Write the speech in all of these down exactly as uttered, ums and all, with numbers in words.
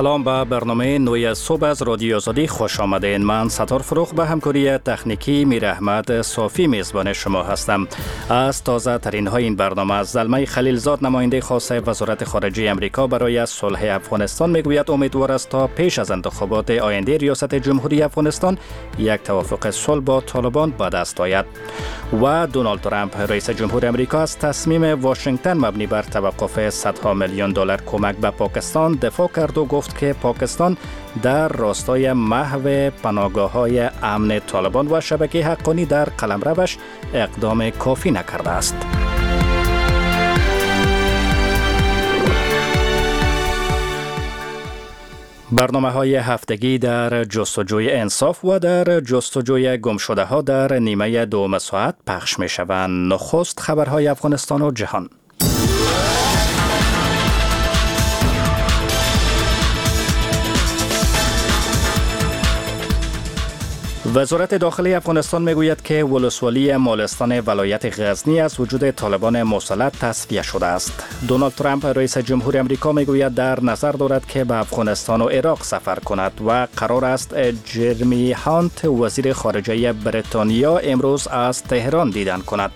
سلام به برنامه نوی صبح از رادیو آزادی خوش آمدین. من ستار فروخ به همکاری تکنیکی میر احمد صافی میزبان شما هستم. از تازه ترین های این برنامه از زلمه خلیلزاد نماینده خاص وزارت خارجه امریکا برای صلح افغانستان میگوید امیدوار است تا پیش از انتخابات آینده ریاست جمهوری افغانستان یک توافق صلح با طالبان به دست آید. و دونالد ترامپ رئیس جمهور امریکا از تصمیم واشنگتن مبنی بر توقف صدها میلیون دلار کمک به پاکستان دفاع کرد و گفت که پاکستان در راستای محو پناهگاه‌های امن طالبان و شبکه حقانی در قلمروش اقدام کافی نکرده است. برنامه‌های هفتگی در جستجوی انصاف و در جستجوی گمشده ها در نیمه دوم ساعت پخش می شوند. نخست خبرهای افغانستان و جهان. وزارت داخلی افغانستان میگوید که ولسوالی مالستان ولایت غزنی از وجود طالبان مسلط تصفیه شده است. دونالد ترامپ رئیس جمهور امریکا میگوید در نظر دارد که به افغانستان و عراق سفر کند و قرار است جرمی هانت وزیر خارجه بریتانیا امروز از تهران دیدن کند.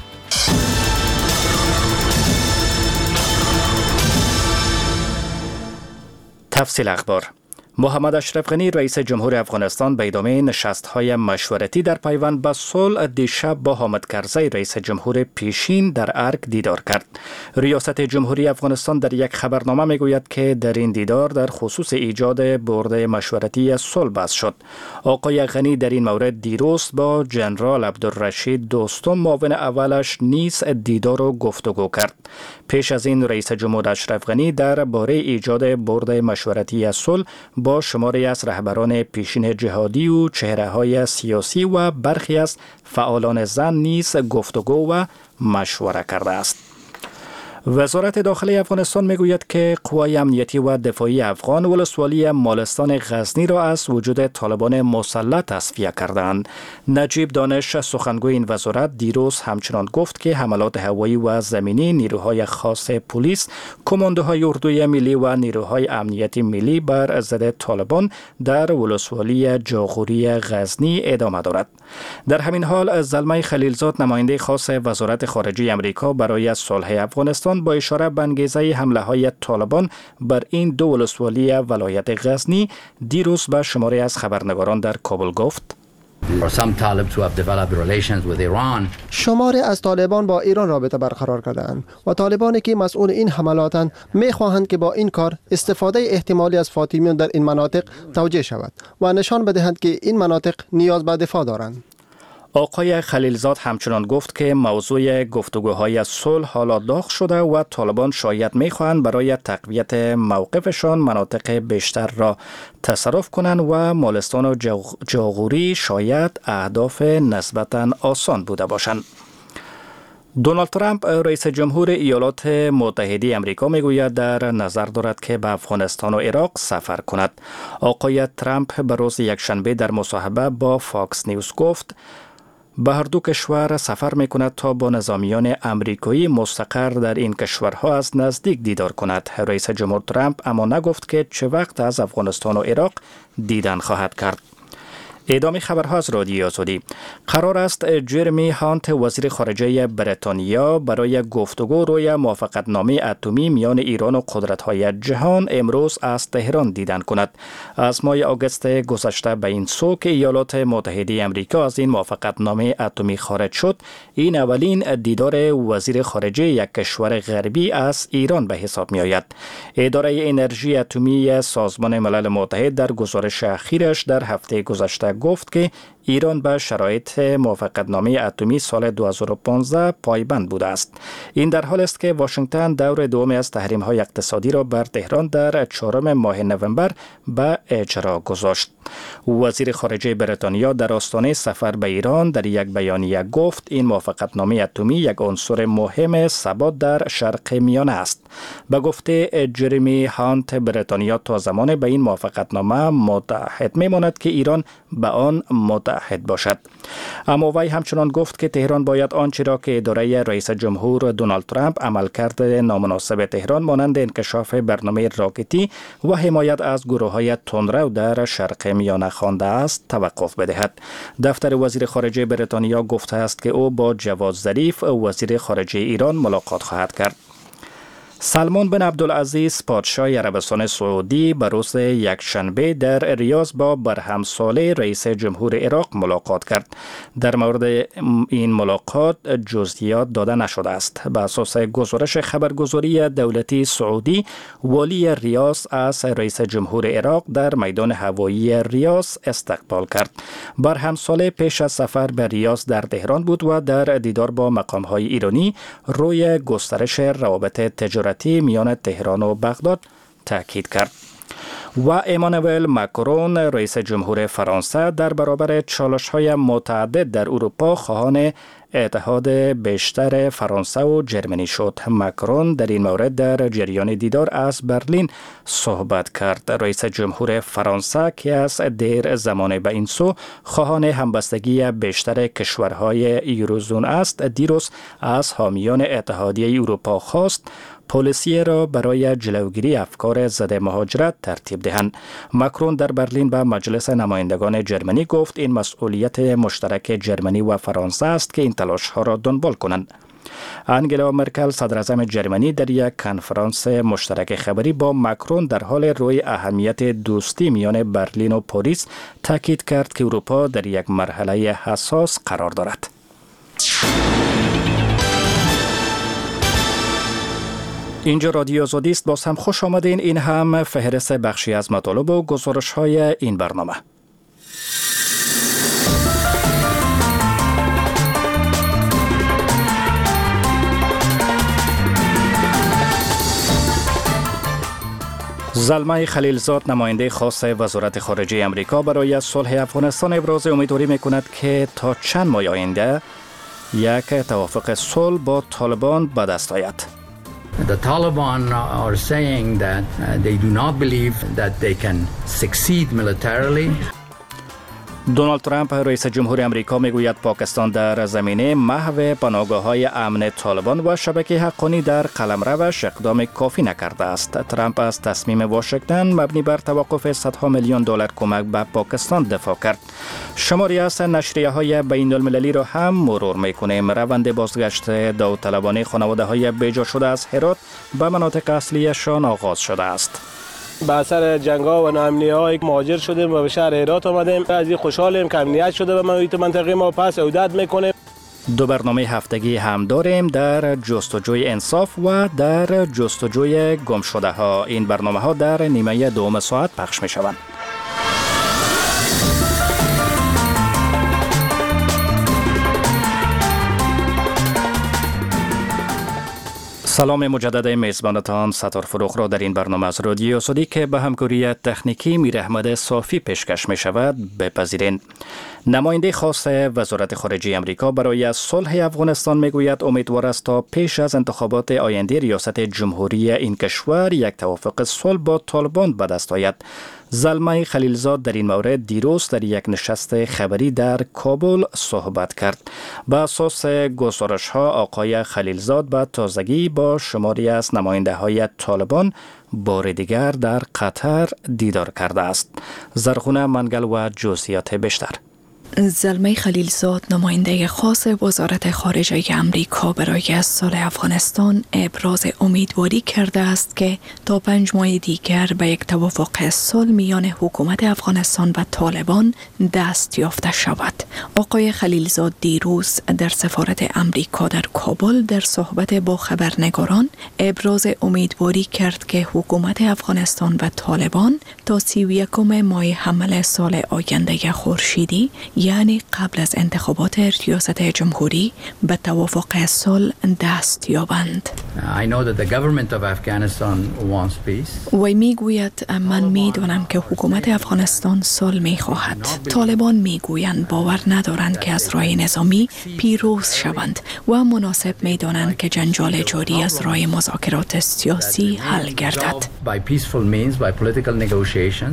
تفصیل اخبار. محمد اشرف غنی رئیس جمهور افغانستان به ادامه نشست‌های مشورتی در پیوند به صلح دیشب با حامد کرزی رئیس جمهور پیشین در ارگ دیدار کرد. ریاست جمهوری افغانستان در یک خبرنامه میگوید که در این دیدار در خصوص ایجاد برد مشورتی صلح بحث شد. آقای غنی در این مورد دیروز با جنرال عبدالرشید دوستم معاون اولش نیز دیدار و گفتگو کرد. پیش از این رئیس جمهور اشرف غنی درباره ایجاد برد مشورتی صلح با شماری از رهبران پیشین جهادی و چهره‌های سیاسی و برخی از فعالان زن نیز گفتگو و مشوره کرده است. وزارت داخلی افغانستان میگوید که قوای امنیتی و دفاعی افغان ولسوالی مالستان غزنی را از وجود طالبان مسلط تصفیه کردند. نجیب دانش سخنگوی این وزارت دیروز همچنان گفت که حملات هوایی و زمینی نیروهای خاص پلیس، کماندوهای اردوی ملی و نیروهای امنیتی ملی بر ضد طالبان در ولسوالی جاغوری غزنی ادامه دارد. در همین حال زلمه خلیلزاد نماینده خاص وزارت خارجه امریکا برای صلح افغانستان با اشاره به انگیزه حمله های طالبان بر این دو ولسوالی ولایت غزنی دیروز به شماری از خبرنگاران در کابل گفت: شماری از طالبان با ایران رابطه برقرار کردند و طالبانی که مسئول این حملاتند می خواهند که با این کار استفاده احتمالی از فاطمیون در این مناطق توجیه شود و نشان بدهند که این مناطق نیاز به دفاع دارند. آقای خلیلزاد همچنان گفت که موضوع گفتگوهای صلح حالا داغ شده و طالبان شاید می‌خواهند برای تقویت موقفشان مناطق بیشتر را تصرف کنند و مالستان و جاغوری شاید اهداف نسبتاً آسان بوده باشند. دونالد ترامپ رئیس جمهور ایالات متحده امریکا میگوید در نظر دارد که به افغانستان و عراق سفر کند. آقای ترامپ به روز یکشنبه در مصاحبه با فاکس نیوز گفت به هر دو کشور سفر می کند تا با نظامیان امریکایی مستقر در این کشورها از نزدیک دیدار کند. رئیس جمهور ترامپ اما نگفت که چه وقت از افغانستان و عراق دیدن خواهد کرد. ادامه خبرها از رادیو آزادی. قرار است جرمی هانت وزیر خارجه بریتانیا برای گفتگو روی موافقتنامه اتمی میان ایران و قدرت‌های جهان امروز از تهران دیدن کند. از ماه آگوست گذشته به این سو که ایالات متحده امریکا از این موافقتنامه اتمی خارج شد، این اولین دیدار وزیر خارجه یک کشور غربی از ایران به حساب می آید. اداره انرژی اتمی سازمان ملل متحد در گزارش اخیرش در هفته گذشته گفت که ایران به شرایط موافقتنامه اتمی سال دو هزار و پانزده پایبند بوده است. این در حال است که واشنگتن دور دومی از تحریم‌های اقتصادی را بر تهران در چهارم ماه نوامبر به اجرا گذاشت. وزیر خارجه بریتانیا در آستانه سفر به ایران در یک بیانیه گفت این موافقتنامه اتمی یک عنصر مهم ثبات در شرق میانه است. به گفته جرمی هانت، بریتانیا تا زمان به این موافقتنامه متحد میماند که ایران به آن متحد متعهد باشد. اما وی همچنان گفت که تهران باید آنچه را که اداره رئیس جمهور دونالد ترامپ عملکرد نامناسب تهران مانند انکشاف برنامه راکتی و حمایت از گروه‌های تندرو در شرق میانه خوانده است توقف بدهد. دفتر وزیر خارجه بریتانیا گفته است که او با جواد ظریف وزیر خارجه ایران ملاقات خواهد کرد. سلمان بن عبدالعزیز پادشاه عربستان سعودی به روز یکشنبه در ریاض با برهمساله رئیس جمهور عراق ملاقات کرد. در مورد این ملاقات جزئیات داده نشده است. بر اساس گزارش خبرگزاری دولتی سعودی، والی ریاض از رئیس جمهور عراق در میدان هوایی ریاض استقبال کرد. برهمساله پیش از سفر به ریاض در تهران بود و در دیدار با مقام‌های ایرانی روی گسترش روابط تجارتی میان تهران و بغداد تاکید کرد. و امانوئل ماکرون رئیس جمهور فرانسه در برابر چالش‌های متعدد در اروپا خواهان اتحاد بیشتر فرانسه و جرمنی شد. ماکرون در این مورد در جریان دیدار از برلین صحبت کرد. رئیس جمهور فرانسه که از دیر زمان به این سو خواهان همبستگی بیشتر کشورهای یوروزون است، دیروز از حامیان اتحادیه اروپا خواست پلیسی را برای جلوگیری افکار ضد مهاجرت ترتیب دهند. ماکرون در برلین به مجلس نمایندگان جرمنی گفت این مسئولیت مشترک جرمنی و فرانسه است که این تلاش ها را دنبال کنند. انگلا مرکل صدراعظم جرمنی در یک کنفرانس مشترک خبری با ماکرون در حال روی اهمیت دوستی میان برلین و پاریس تاکید کرد که اروپا در یک مرحله حساس قرار دارد. اینجا رادیو آزادی است. باز هم خوش آمدین. این هم فهرست بخشی از مطالب و گزارش های این برنامه. زلمه خلیلزاد نماینده خاص وزارت خارجه امریکا برای صلح افغانستان ابراز امیدواری میکند که تا چند ماه آینده یک توافق صلح با طالبان به دست آید. The Taliban are saying that uh, they do not believe that they can succeed militarily. دونالد ترامپ رئیس جمهور امریکا میگوید پاکستان در زمینه محو پناهگاه‌های امن طالبان و شبکه حقانی در قلمروش اقدام کافی نکرده است. ترامپ از تصمیم واشنگتن مبنی بر توقف صدها میلیون دلار کمک به پاکستان دفاع کرد. شماری از نشریه‌های بین‌المللی را هم مرور می‌کنیم. روند بازگشت داوطلبانه خانواده‌های بیجا شده از هرات به مناطق اصلیشان آغاز شده است. به اثر جنگ‌ها و ناامنی‌های مهاجر شدیم و به شهر هرات آمدیم. از این خوشحالیم که امنیت شده و محیط منطقه ما پس عودت می‌کنیم. دو برنامه هفتگی هم داریم در جستجوی انصاف و در جستجوی گمشده‌ها. این برنامه‌ها در نیمه دوم ساعت پخش می‌شوند. سلام مجدد میزبانتان ستار فروغ را در این برنامه از رادیو آزادی که به همکاری تکنیکی میر احمد صافی پیشکش می شود بپذیرین. نماینده خاص وزارت خارجه امریکا برای صلح افغانستان میگوید امیدوار است تا پیش از انتخابات آینده ریاست جمهوری این کشور یک توافق صلح با طالبان به دست آید. زلمه خلیلزاد در این مورد دیروز در یک نشست خبری در کابل صحبت کرد. به اساس گزارش ها آقای خلیلزاد به تازگی با شماری از نماینده های طالبان بار دیگر در قطر دیدار کرده است. زرخونه منگل و جزئیات بیشتر. زلمه خلیلزاد نماینده خاص وزارت خارجه امریکا برای صلح افغانستان ابراز امیدواری کرده است که تا پنج ماه دیگر به یک توافق صلح میان حکومت افغانستان و طالبان دست یافته شود. آقای خلیلزاد دیروز در سفارت امریکا در کابل در صحبت با خبرنگاران ابراز امیدواری کرد که حکومت افغانستان و طالبان تا سی و یکم ماه حمل سال آینده خورشیدی یعنی قبل از انتخابات ریاست جمهوری به توافق صلح دست یابند. I know that the government of Afghanistan wants peace. وی میگوید من میدانم که حکومت افغانستان صلح میخواهد. طالبان میگویند باور ندارند که از راه نظامی پیروز شوند و مناسب میدانند که جنجال جاری از راه مذاکرات سیاسی حل گردد. By peaceful means, by political negotiations.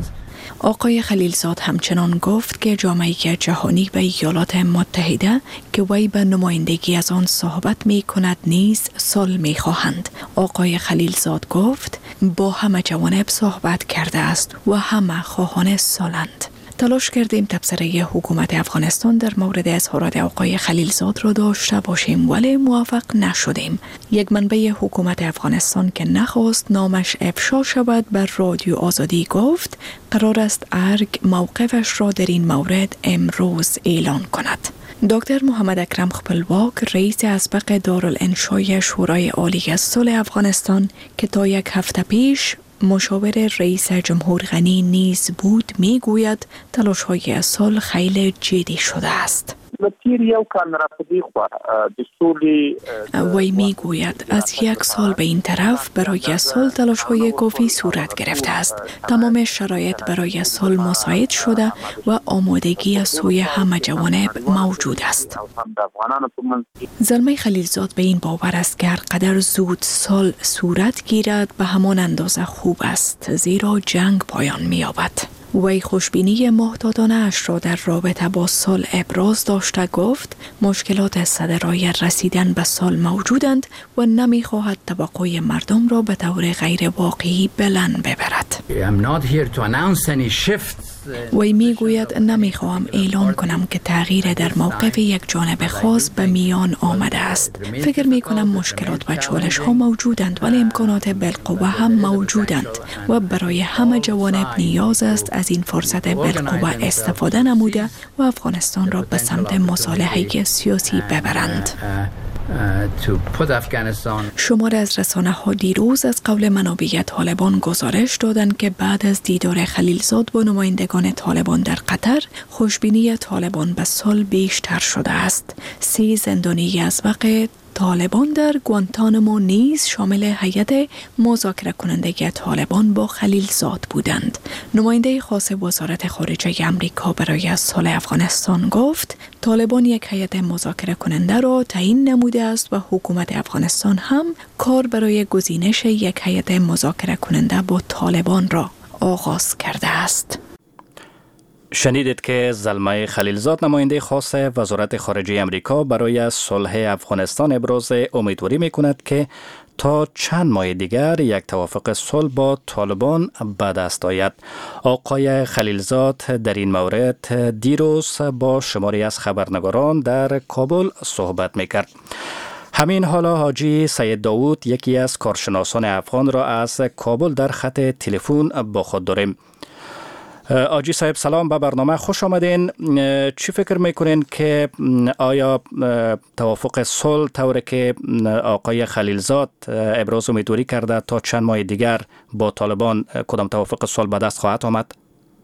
آقای خلیلزاد همچنان گفت که جامعه جهانی و ایالات متحده که وی به نمایندگی از آن صحبت می کند نیز صلح می خواهند. آقای خلیلزاد گفت با همه جوانب صحبت کرده است و همه خواهان صلحند. تلاش کردیم تبصره حکومت افغانستان در مورد اظهارات آقای خلیلزاد را داشته باشیم ولی موفق نشدیم. یک منبع حکومت افغانستان که نخواست نامش افشا شود بر رادیو آزادی گفت قرار است ارگ موقفش را در این مورد امروز اعلان کند. دکتر محمد اکرم خپلواک رئیس اسبق دارالانشای شورای عالی صلح افغانستان که تا یک هفته پیش مشاور رئیس جمهور غنی نیز بود میگوید تلاش‌های صلح خیلی جدی شده است. وی میگوید از یک سال به این طرف برای صلح تلاش‌های کافی صورت گرفته است. تمام شرایط برای صلح مساعد شده و آمادگی از سوی همه جوانب موجود است. زلمه خلیلزاد به این باور است که هر قدر زود صلح صورت گیرد به همان اندازه خوب است زیرا جنگ پایان می‌یابد. وی خوشبینی محتاطانه اش را در رابطه با صلح ابراز داشته گفت مشکلات صدرای رسیدن به صلح موجودند و نمی‌خواهد توقع مردم را به طور غیر واقعی بلند ببرد. وی میگوید نمیخواهم اعلام کنم که تغییر در موقف یک جانب خاص به میان آمده است. فکر می کنم مشکلات و چالش ها موجودند ولی امکانات بالقوه هم موجودند و برای همه جوانب نیاز است از این فرصت بالقوه استفاده نموده و افغانستان را به سمت مصالحه سیاسی ببرند. شمار از رسانه ها دیروز از قول منابع طالبان گزارش دادند که بعد از دیدار خلیلزاد با نمایندگان طالبان در قطر خوشبینی طالبان به صلح بیشتر شده است. سه زندانی از وقت طالبان در گوانتانامو نیز شامل هیئت مذاکره کننده طالبان با خلیلزاد بودند. نماینده خاص وزارت خارجه آمریکا برای صلح افغانستان گفت طالبان یک هیئت مذاکره کننده را تعیین نموده است و حکومت افغانستان هم کار برای گزینش یک هیئت مذاکره کننده با طالبان را آغاز کرده است. شنیدید که زلمه خلیلزاد نماینده خاص وزارت خارجه امریکا برای صلح افغانستان ابراز امیدواری می‌کند که تا چند ماه دیگر یک توافق صلح با طالبان به دست آید. آقای خلیلزاد در این مورد دیروز با شماری از خبرنگاران در کابل صحبت می‌کرد. همین حالا حاجی سید داوود یکی از کارشناسان افغان را از کابل در خط تلفن با خود داریم. آجی صاحب سلام، به برنامه خوش آمدین. چی فکر میکنین که آیا توافق صلح طوری که آقای خلیلزاد ابراز امیدواری کرده تا چند ماه دیگر با طالبان کدام توافق صلح به دست خواهد آمد؟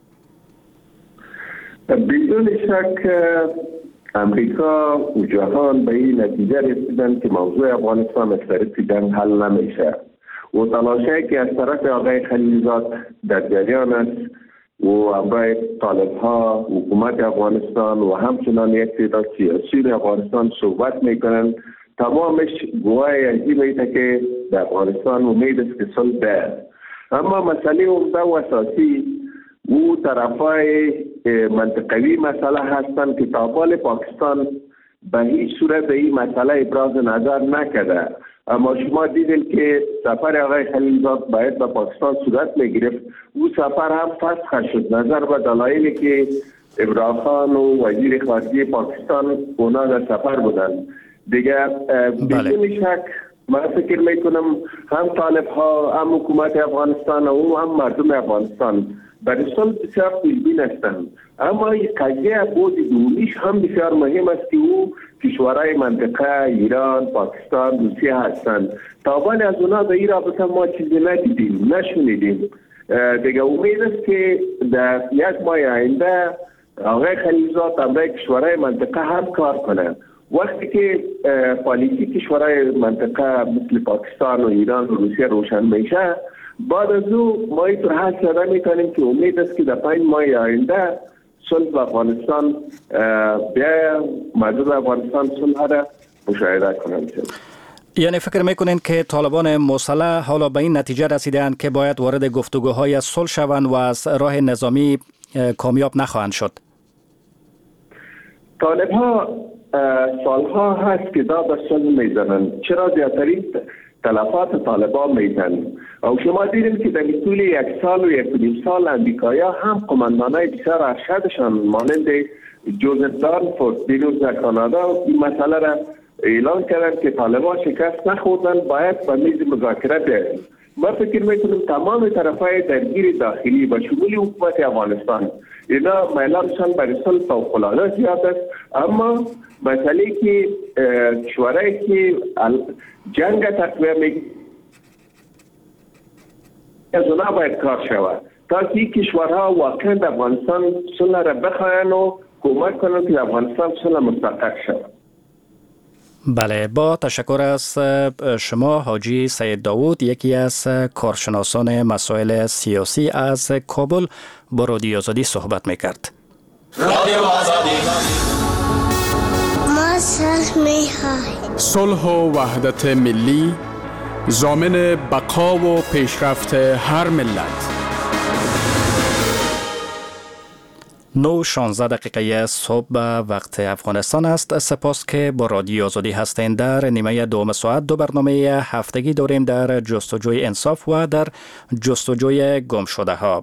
بدون شک امریکا و جهان به این نتیجه رسیدن که موضوع افغانستان از طریق جنگ حل نمیشه و تلاشی که از طرف آقای خلیلزاد در جریان است و همراه طالب ها حکومت افغانستان و همچنان یک تعداد سیاسی افغانستان صحبت میکنند، تمامش گواهی از این میده که در افغانستان امید است که صلح بیاید. اما مسئله عمده و اساسی او طرفای منطقوی مسئله هستند که تابال پاکستان به هیچ صورت به این مسئله ابراز نظر نکرده. اما شما دیدید که سفر آقای خلیلزاد باید به پاکستان صورت میگرفت، او سفر هم فسخ شد نظر به دلایلی که ابراهیم خان و وزیر خارجه پاکستان اونا در سفر بودند. دیگه بدون شک من فکر میکنم هم طالب ها هم حکومت افغانستان و هم مردم افغانستان برای صلح بسیار خوشبین هستند. اما این قضیه بود دومیش هم بسیار مهم است که او کشورهای منطقه ایران، پاکستان، روسیه هستند. تابان از اونا به این رابطه ما چیزی ندیدیم، نشنیدیم. دیگه امید است که در یک ماه آینده آقای خلیلزاد همراه کشورهای منطقه هم کار کنند. وقتی که پالیسی کشورهای منطقه مثل پاکستان و ایران و روسیه روشن میشه، بعد از او ما اینطور حد زده میکنیم که امید است که در پنج ماه آینده صلح و افغانستان بیا مردم افغانستان صلح را مشاهده کنند. یعنی فکر میکنین که طالبان مسلح حالا به این نتیجه رسیدند که باید وارد گفتگوهای صلح شوند و از راه نظامی کامیاب نخواهند شد؟ طالب ها سالها هست که داد به صلح میزنن. چرا زیادترین تلفات طالبان میزنن؟ او شما دیدیم که در طول یک سال و یک نیم سال امریکایا هم قماندانای بسیار ارشدشان مانند جوزف دانفورد دیروز در کانادا این مسئله را اعلان کردن که طالبان شکست نخوردن، باید به میز مذاکره بیایند. ما فکر میکنم تمام طرفای درگیر داخلی و شمول حکومت افغانستان اینا میلانشان برای صلح فوق‌العاده زیاد است، اما مسئله که کشورهایی که جنگ تقویه می از اونا باید کار شود تا که کشورها واقعا در افغانستان صلح را بخواهند و کمک کنند که افغانستان صلح مستحقق شود. بله، با تشکر از شما حاجی سید داوود، یکی از کارشناسان مسائل سیاسی از کابل، با رادیو آزادی صحبت میکرد. رادیو آزادی ما صلح میخواهیم. صلح و وحدت ملی ضامن بقا و پیشرفت هر ملت. نو شانزده دقیقه صبح به وقت افغانستان است. سپاس که با رادیو آزادی هستین. در نیمه دوم ساعت دو برنامه هفتگی داریم در جستجوی انصاف و در جستجوی گم شده ها.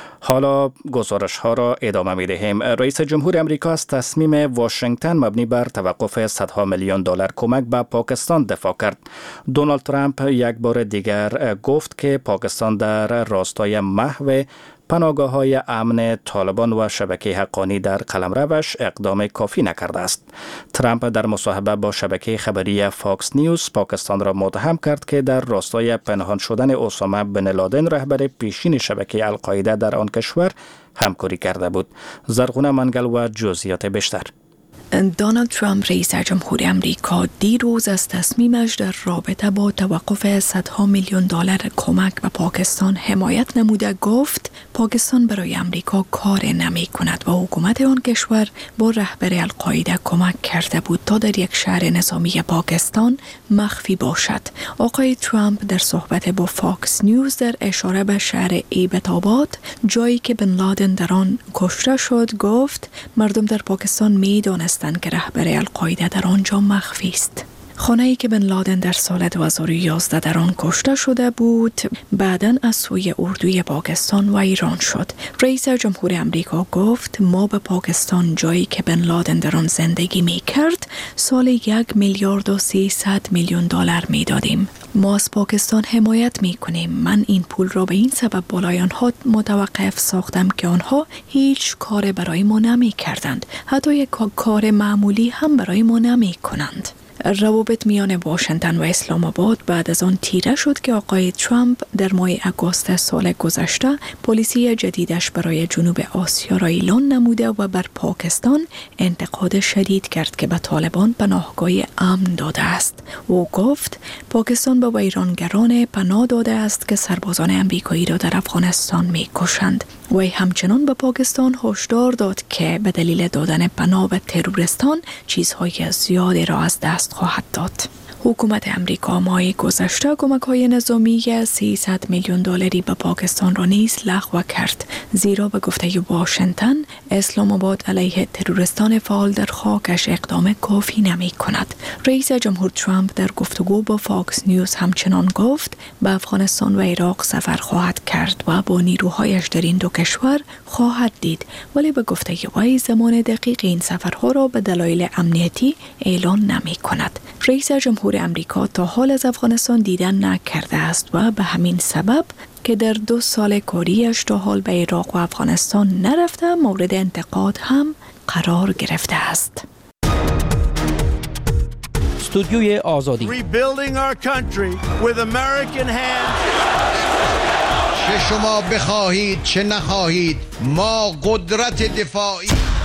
حالا گزارش ها را ادامه می دهیم. رئیس جمهور امریکا از تصمیم واشنگتن مبنی بر توقف صدها میلیون دلار کمک به پاکستان دفاع کرد. دونالد ترامپ یک بار دیگر گفت که پاکستان در راستای محو پناهگاه‌های امن طالبان و شبکه حقانی در قلمروش اقدام کافی نکرده است. ترامپ در مصاحبه با شبکه خبری فاکس نیوز پاکستان را متهم کرد که در راستای پنهان شدن اسامه بن لادن رهبر پیشین شبکه القاعده در آن کشور همکاری کرده بود. زرغونه منگل و جزئیات بیشتر. دونالد ترامپ رئیس جمهور امریکا دیروز از تصمیمش در رابطه با توقف صدها میلیون دلار کمک به پاکستان حمایت نموده گفت پاکستان برای امریکا کار نمی کند و حکومت آن کشور با رهبر القاعده کمک کرده بود تا در یک شهر نظامی پاکستان مخفی باشد. آقای ترامپ در صحبت با فاکس نیوز در اشاره به شهر ایبت آباد، جایی که بن لادن در آن کشته شد، گفت مردم در پاکستان می دانستند که رهبر القاعده در آنجا مخفی است. خانه‌ای که بن لادن در سال دو هزار و یازده در آن کشته شده بود، بعداً از سوی اردوی پاکستان و ایران شد. رئیس جمهور امریکا گفت ما به پاکستان، جایی که بن لادن در آن زندگی می کرد، سال یک میلیارد و سیصد میلیون دلار می دادیم. ما از پاکستان حمایت می کنیم. من این پول را به این سبب بالای آنها متوقف ساختم که آنها هیچ کار برای ما نمی کردند. حتی یک کار معمولی هم برای ما نمی کنند. روابط میان واشنگتن و اسلام آباد بعد از آن تیره شد که آقای ترامپ در ماه آگوست سال گذشته پلیسی جدیدش برای جنوب آسیا را اعلان نموده و بر پاکستان انتقاد شدید کرد که به طالبان پناهگاه امن داده است. او گفت پاکستان به ویرانگران پناه داده است که سربازان امریکایی را در افغانستان می‌کشند. و همچنان به پاکستان هشدار داد که به دلیل دادن پناه به تروریستان چیزهای زیادی را از دست خواهد داد. حکومت امریکا ماه گذشته کمک‌های نظامی سیصد میلیون دلاری به پاکستان را نیز لغو کرد، زیرا به گفته واشنگتن اسلام آباد علیه تروریستان فعال در خاکش اقدام کافی نمی کند. رئیس جمهور ترامپ در گفتگو با فاکس نیوز همچنان گفت به افغانستان و عراق سفر خواهد کرد و با نیروهایش در این دو کشور خواهد دید، ولی به گفته وی زمان دقیق این سفرها را به دلایل امنیتی اعلان نمی کند. رئیس جمهور امریکا تا حال از افغانستان دیدن نکرده است و به همین سبب که در دو سال کاریش تا حال به عراق و افغانستان نرفته مورد انتقاد هم قرار گرفته است. استودیوی آزادی. چه شما بخواهید چه نخواهید ما قدرت دفاعی.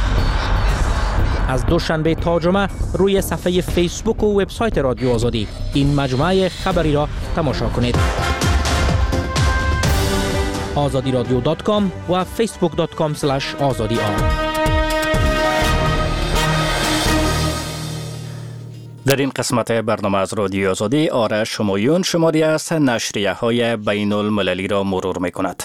از دوشنبه تا جمعه روی صفحه فیسبوک و وبسایت رادیو آزادی این مجموعه خبری را تماشا کنید. آزادی رادیو دات کام و فیسبوک دات کام اسلش آزادی آر. در این قسمت برنامه از رادیو آزادی آرش همایون شماری از نشریه های بین المللی را مرور می کند.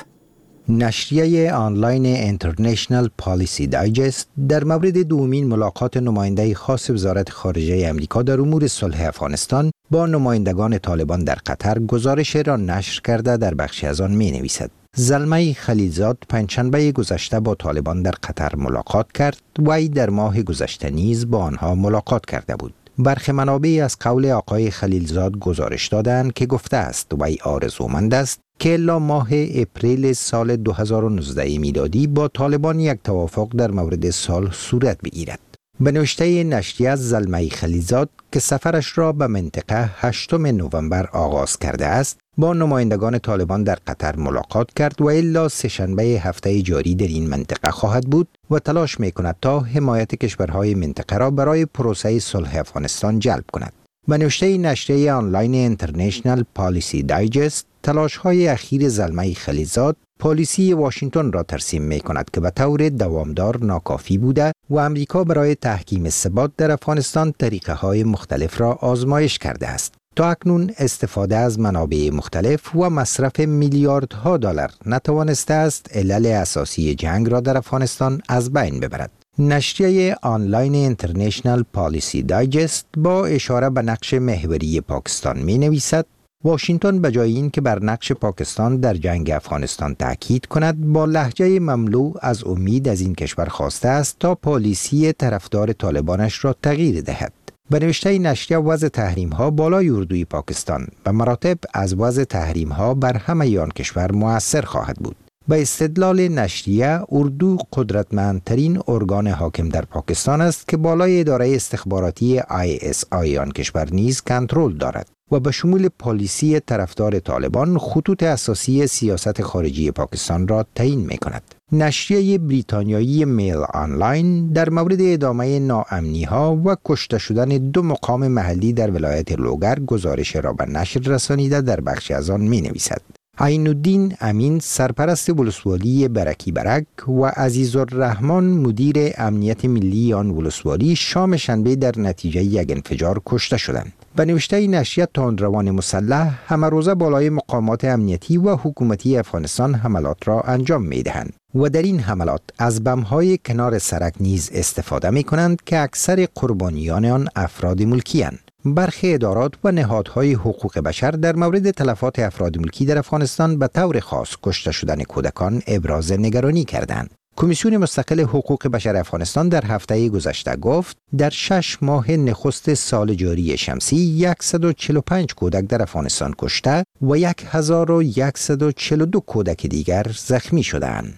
نشریه آنلاین اینترنشنال پالیسی دایجست در مورد دومین ملاقات نماینده خاص وزارت خارجه امریکا در امور صلح افغانستان با نمایندگان طالبان در قطر گزارش را نشر کرده در بخشی از آن می نویسد. زلمه خلیلزاد پنجشنبه گذشته با طالبان در قطر ملاقات کرد و ای در ماه گذشته نیز با آنها ملاقات کرده بود. برخی منابع از قول آقای خلیلزاد گزارش دادند که گفته است و ای آرزومند است که الا ماه اپریل سال دو هزار و نوزده میلادی با طالبان یک توافق در مورد صلح صورت بگیرد. به نوشته نشریه زلمه خلیلزاد که سفرش را به منطقه هشتم نوامبر آغاز کرده است، با نمایندگان طالبان در قطر ملاقات کرد و الا سه‌شنبه هفته جاری در این منطقه خواهد بود و تلاش می‌کند تا حمایت کشورهای منطقه را برای پروسه صلح افغانستان جلب کند. به نوشته نشریه آنلاین اینترنشنال پالیسی دایجست، تلاش‌های اخیر زلمه خلیلزاد پالیسی واشنگتن را ترسیم می‌کند که به طور دوامدار ناکافی بوده و امریکا برای تحکیم ثبات در افغانستان طریقه‌های مختلف را آزمایش کرده است. تا اکنون استفاده از منابع مختلف و مصرف میلیاردها دلار نتوانسته است علل اساسی جنگ را در افغانستان از بین ببرد. نشریه آنلاین اینترنشنال پالیسی دایجست با اشاره به نقش محوری پاکستان می نویسد: واشنگتن به جای این که بر نقش پاکستان در جنگ افغانستان تاکید کند، با لهجه مملو از امید از این کشور خواسته است تا پالیسی طرفدار طالبانش را تغییر دهد. به نوشته نشریه وضع تحریم ها بالای اردوی پاکستان به مراتب از وضع تحریم ها بر همه آن کشور مؤثر خواهد بود. به استدلال نشریه، اردو قدرتمندترین ارگان حاکم در پاکستان است که بالای اداره استخباراتی آی اس آی آن کشور نیز کنترل دارد و به شمول پالیسی طرفدار طالبان خطوط اساسی سیاست خارجی پاکستان را تعیین می کند. نشریه بریتانیایی میل آنلاین در مورد ادامه ناامنی ها و کشته شدن دو مقام محلی در ولایت لوگر گزارش را به نشر رسانیده در بخشی از آن می نویسد. عین الدین امین سرپرست ولسوالی برکی برک و عزیزالرحمن مدیر امنیت ملی آن ولسوالی شام شنبه در نتیجه یک انفجار کشته شدند. به نوشته نشریه تندروان مسلح همه روزه بالای مقامات امنیتی و حکومتی افغانستان حملات را انجام می دهند و در این حملات از بم‌های کنار سرک نیز استفاده می کنند که اکثر قربانیان آن افراد ملکی اند. برخی ادارات و نهادهای حقوق بشر در مورد تلفات افراد ملکی در افغانستان به طور خاص کشته شدن کودکان ابراز نگرانی کردند. کمیسیون مستقل حقوق بشر افغانستان در هفته گذشته گفت در شش ماه نخست سال جاری شمسی صد و چهل و پنج کودک در افغانستان کشته و هزار و صد و چهل و دو کودک دیگر زخمی شدند.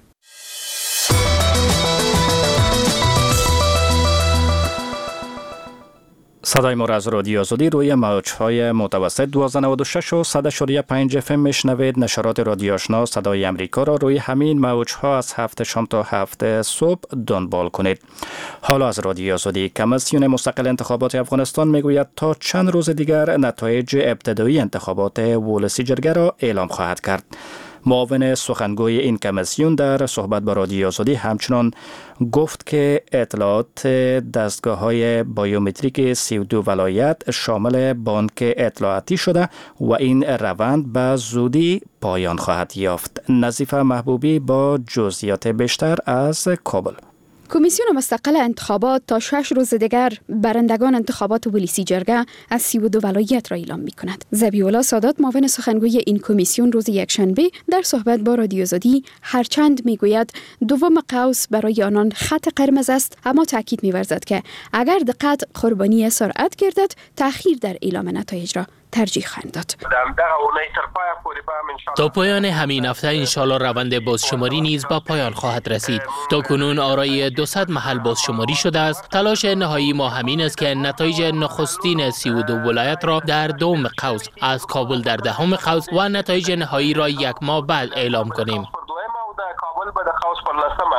صدای ما را از رادیو آزادی روی موج‌های متوسط دویست و نود و شش و صد و پنج اف ام میشنوید. نشرات رادیو آشنا صدای امریکا را روی همین موج‌ها از هفت شام تا هفت صبح دنبال کنید. حالا از رادیو آزادی: کمیسیون مستقل انتخابات افغانستان میگوید تا چند روز دیگر نتایج ابتدایی انتخابات ولسی جرگه را اعلام خواهد کرد. معاون سخنگوی این کمیسیون در صحبت با رادیو آزادی همچنان گفت که اطلاعات دستگاه‌های بایومتریک سی و دو ولایت شامل بانک اطلاعاتی شده و این روند به زودی پایان خواهد یافت. نظیفه محبوبی با جزئیات بیشتر از کابل. کمیسیون مستقل انتخابات تا شش روز دیگر برندگان انتخابات ولیسی جرگه از سی و دو ولایت را اعلام می کند. ذبیح‌الله سادات معاون سخنگوی این کمیسیون روز یکشنبه در صحبت با رادیو آزادی هرچند می گوید دوم قوس برای آنان خط قرمز است، اما تاکید می ورزد که اگر دقت قربانی سرعت گردد تأخیر در اعلام نتایج را ترجیح خواهند داد. تا پایان همین هفته انشالله روند بازشماری نیز به پایان خواهد رسید. تا کنون آرای دویست محل بازشماری شده است. تلاش نهایی ما همین است که نتایج نخستین سی و دو ولایت را در دوم قوس، از کابل در دهم قوس و نتایج نهایی را یک ماه بعد اعلام کنیم.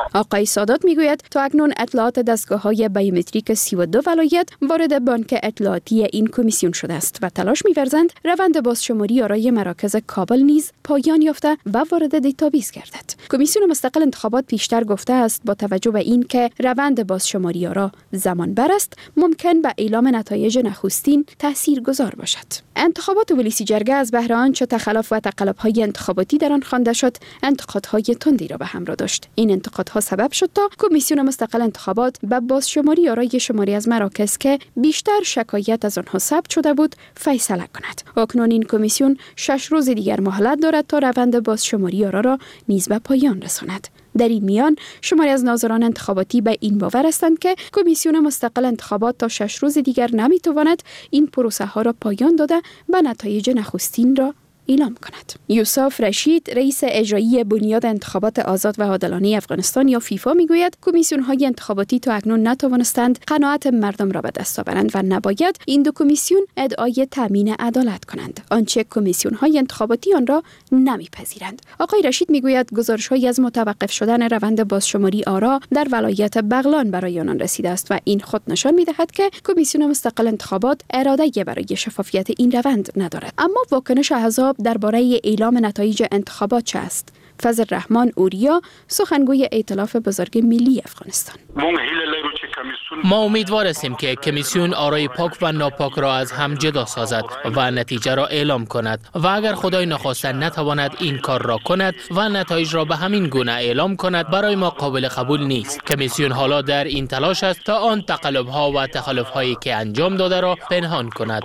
آقای سادات میگوید تا اکنون اطلاعات دستگاه‌های بیومتریک سی و دو ولایت وارد بانک اطلاعاتی این کمیسیون شده است و تلاش می‌ورزند روند بازشماری آرای مراکز کابل نیز پایان یافته و وارد دیتابیس گردد. کمیسیون مستقل انتخابات پیشتر گفته است با توجه به این که روند بازشماری آرا زمان بر است، ممکن به اعلام نتایج نخستین تاثیرگذار باشد. انتخابات ولیسی جرگه از بهر آنچه تخلف و تقلب‌های انتخاباتی در آن خوانده شد، انتقادهای تندی را به همراه داشت. این انتقادها سبب شد تا کمیسیون مستقل انتخابات به بازشماری آرای شماری از مراکز که بیشتر شکایت از آنها ثبت شده بود فیصله کند. اکنون این کمیسیون شش روز دیگر مهلت دارد تا روند بازشماری آرا را نیز به پایان رساند. در این میان شماری از ناظران انتخاباتی به این باور هستند که کمیسیون مستقل انتخابات تا شش روز دیگر نمیتواند این پروسه ها را پایان داده و نتایج نخستین را اعلام کند. یوسف رشید رئیس اجرایی بنیاد انتخابات آزاد و عادلانه افغانستان یا فیفا میگوید کمیسیون های انتخاباتی تا اکنون نتوانستند قناعت مردم را به دست آورند و نباید این دو کمیسیون ادعای تامین عدالت کنند، آنچه کمیسیون های انتخاباتی آن را نمیپذیرند. آقای رشید میگوید گزارش هایی از متوقف شدن روند بازشماری آرا در ولایت بغلان برای آنان رسیده است و این خود نشان میدهد که کمیسیون مستقل انتخابات اراده برای شفافیت این روند ندارد. اما واکنش احزاب درباره اعلام نتایج انتخابات چه است؟ فضل رحمان اوریا سخنگوی ائتلاف بزرگ ملی افغانستان: ما امیدوار هستیم که کمیسیون آرای پاک و ناپاک را از هم جدا سازد و نتیجه را اعلام کند و اگر خدای نخواسته نتواند این کار را کند و نتایج را به همین گونه اعلام کند، برای ما قابل قبول نیست. کمیسیون حالا در این تلاش است تا آن تقلب‌ها و تخلف‌هایی که انجام داده را پنهان کند.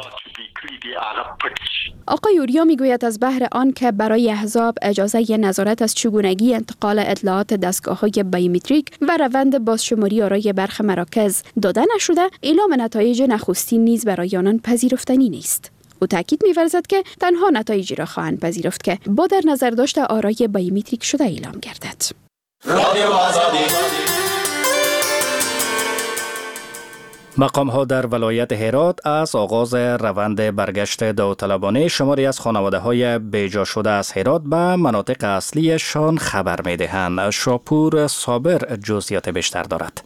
آقای اوریا میگوید از بهر آن که برای احزاب اجازه نظارت از چگونگی انتقال اطلاعات دستگاه‌های بیومتریک و روند بازشماری آرای برخی مراکز داده نشده، اعلام نتایج نخستین نیز برای آنان پذیرفتنی نیست. او تاکید می‌ورزد که تنها نتایجی را خواهند پذیرفت که با در نظر داشت آرای بیومتریک شده اعلام گردد. مقام ها در ولایت هرات از آغاز روند برگشت داوطلبانه شماری از خانواده های بیجا شده از هرات به مناطق اصلیشان خبر می دهند. شاپور صابر جزئیات بیشتر دارد.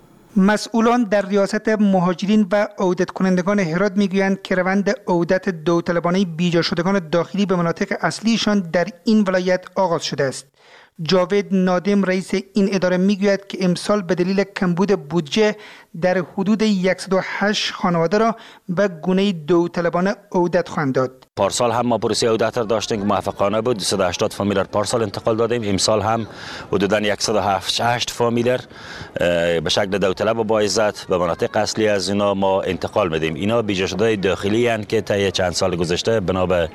مسئولان در ریاست مهاجرین و عودت کنندگان هرات میگویند که روند عودت داوطلبانه بیجا شدگان داخلی به مناطق اصلیشان در این ولایت آغاز شده است. جاوید نادم رئیس این اداره میگوید که امسال به دلیل کمبود بودجه در حدود صد و هشت خانواده را به گونه داوطلبانه عودت خواهند داد. پارسال هم ما پروسه عودت را داشتیم که موفقانه بود. دویست و هشتاد فامیل را پارسال انتقال دادیم. امسال هم حدوداً صد و هشت فامیل به شکل داوطلب و با عزت به مناطق اصلی از اینا ما انتقال میدیم. اینا بیجا شده داخلی اند که طی چند سال گذشته بنا به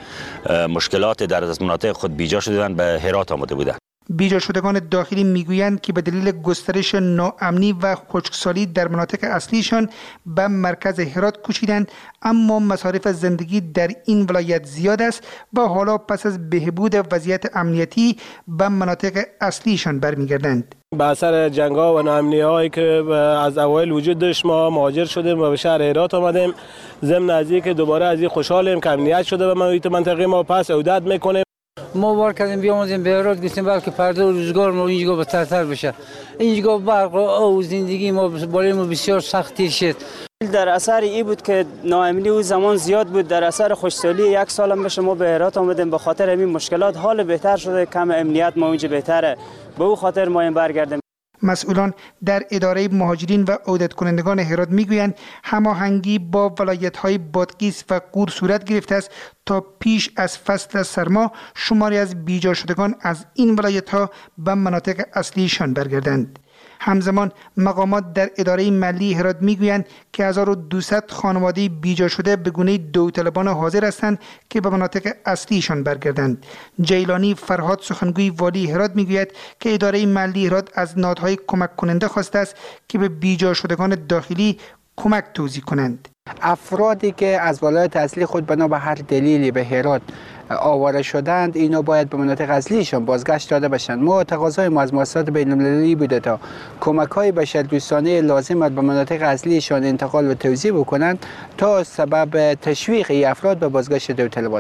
مشکلات در از مناطق خود بیجا شدن به هرات آمده بودند. بیجا شدگان داخلی میگویند که به دلیل گسترش ناامنی و خشکسالی در مناطق اصلیشان به مرکز هرات کوچیدند، اما مصارف زندگی در این ولایت زیاد است و حالا پس از بهبود وضعیت امنیتی به مناطق اصلیشان برمیگردند. به اثر جنگ‌ها و ناامنی‌هایی که از اوایل وجود داشت ما مهاجر شدیم و به شهر هرات آمدیم. ضمن از اینکه دوباره از این خوشحالیم که امنیت شده و محیط منطقه ما، پس عودت میکنیم. ما بار کردیم بیاموزیم به هرات، گفتیم بلکه پرده و روزگار ما اینجا بهترتر بشه. اینجا برق و زندگی ما برای ما بسیار سختی شد. در اثر ای بود که ناامنی و زمان زیاد بود. در اثر خوشسالی یک سال هم بشه ما به هرات آمدیم. به خاطر همین مشکلات حال بهتر شده، کم امنیت ما اینجا بهتره. به او خاطر ما این برگردیم. مسئولان در اداره مهاجرین و عودت کنندگان هرات میگویند هماهنگی با ولایت‌های بادغیس و غور صورت گرفته است تا پیش از فصل سرما شماری از بیجا شدگان از این ولایت‌ها به مناطق اصلیشان برگردند. همزمان مقامات در اداره ملی هرات میگویند که هزار و دویست خانواده بیجا شده به گونه داوطلبانه حاضر هستند که به مناطق اصلیشان برگردند. جیلانی فرهاد سخنگوی والی هرات میگوید که اداره ملی هرات از نهادهای کمک کننده خواسته است که به بیجا شدگان داخلی کمک توزیع کنند. افرادی که از ولایت اصلی خود بنا به هر دلیلی به هرات آواره شدند، اینا باید به مناطق اصلیشان بازگشت داده باشند. ما تقاضای ما از مؤسسات بین‌المللی بوده تا کمک‌های بشردوستانه لازم به مناطق اصلیشان انتقال و توزیع بکنند تا سبب تشویق افراد به بازگشت داوطلبانه باشند.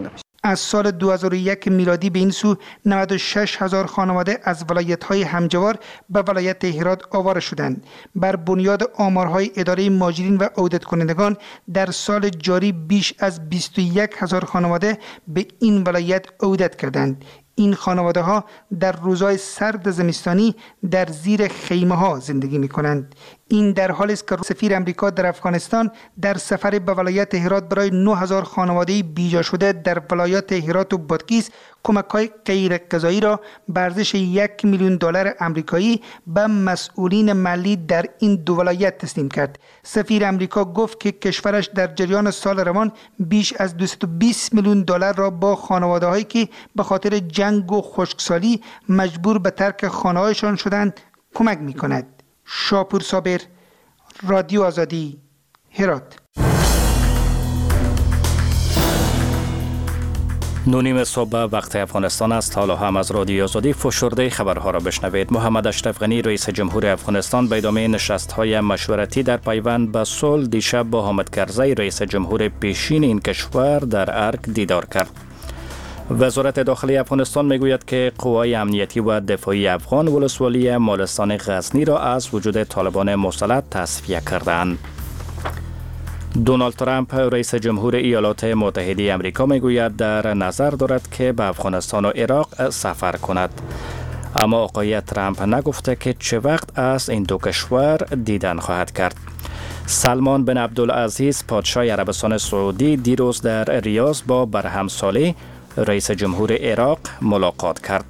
از سال دو هزار و یک میلادی به این سو نود و شش هزار خانواده از ولایت‌های همجوار به ولایت هرات آواره شدند. بر بنیاد آمارهای اداره مهاجرین و عودت کنندگان در سال جاری بیش از بیست و یک هزار خانواده به این ولایت عودت کردند. این خانواده ها در روزهای سرد زمستانی در زیر خیمه ها زندگی می کنند. این در حالی است که سفیر امریکا در افغانستان در سفر به ولایت هرات برای نه هزار خانواده بیجا شده در ولایات هرات و بادغیس کمک‌های غیر غذایی را به ارزش یک میلیون دلار آمریکایی به مسئولین محلی در این دو ولایت تسلیم کرد. سفیر امریکا گفت که کشورش در جریان سال روان بیش از دویست و بیست میلیون دلار را با خانواده‌هایی که به خاطر جنگ و خشکسالی مجبور به ترک خانه‌هایشان شدند کمک می‌کند. شاپور صابر، رادیو آزادی، هرات. نونیم صبح وقت افغانستان است. حالا هم از رادیو آزادی فشرده خبرها را بشنوید. محمد اشرف غنی رئیس جمهور افغانستان به ادامه نشست‌های مشورتی در پیوند به صلح دیشب با حامد کرزی رئیس جمهور پیشین این کشور در ارگ دیدار کرد. وزارت داخلی افغانستان میگوید که قوای امنیتی و دفاعی افغان ولسوالی مالستان غزنی را از وجود طالبان مسلط تصفیه کردند. دونالد ترامپ رئیس جمهور ایالات متحده آمریکا میگوید در نظر دارد که به افغانستان و عراق سفر کند. اما آقای ترامپ نگفته که چه وقت از این دو کشور دیدن خواهد کرد. سلمان بن عبدالعزیز پادشاه عربستان سعودی دیروز در ریاض با برهم صالح رئیس جمهور عراق ملاقات کرد.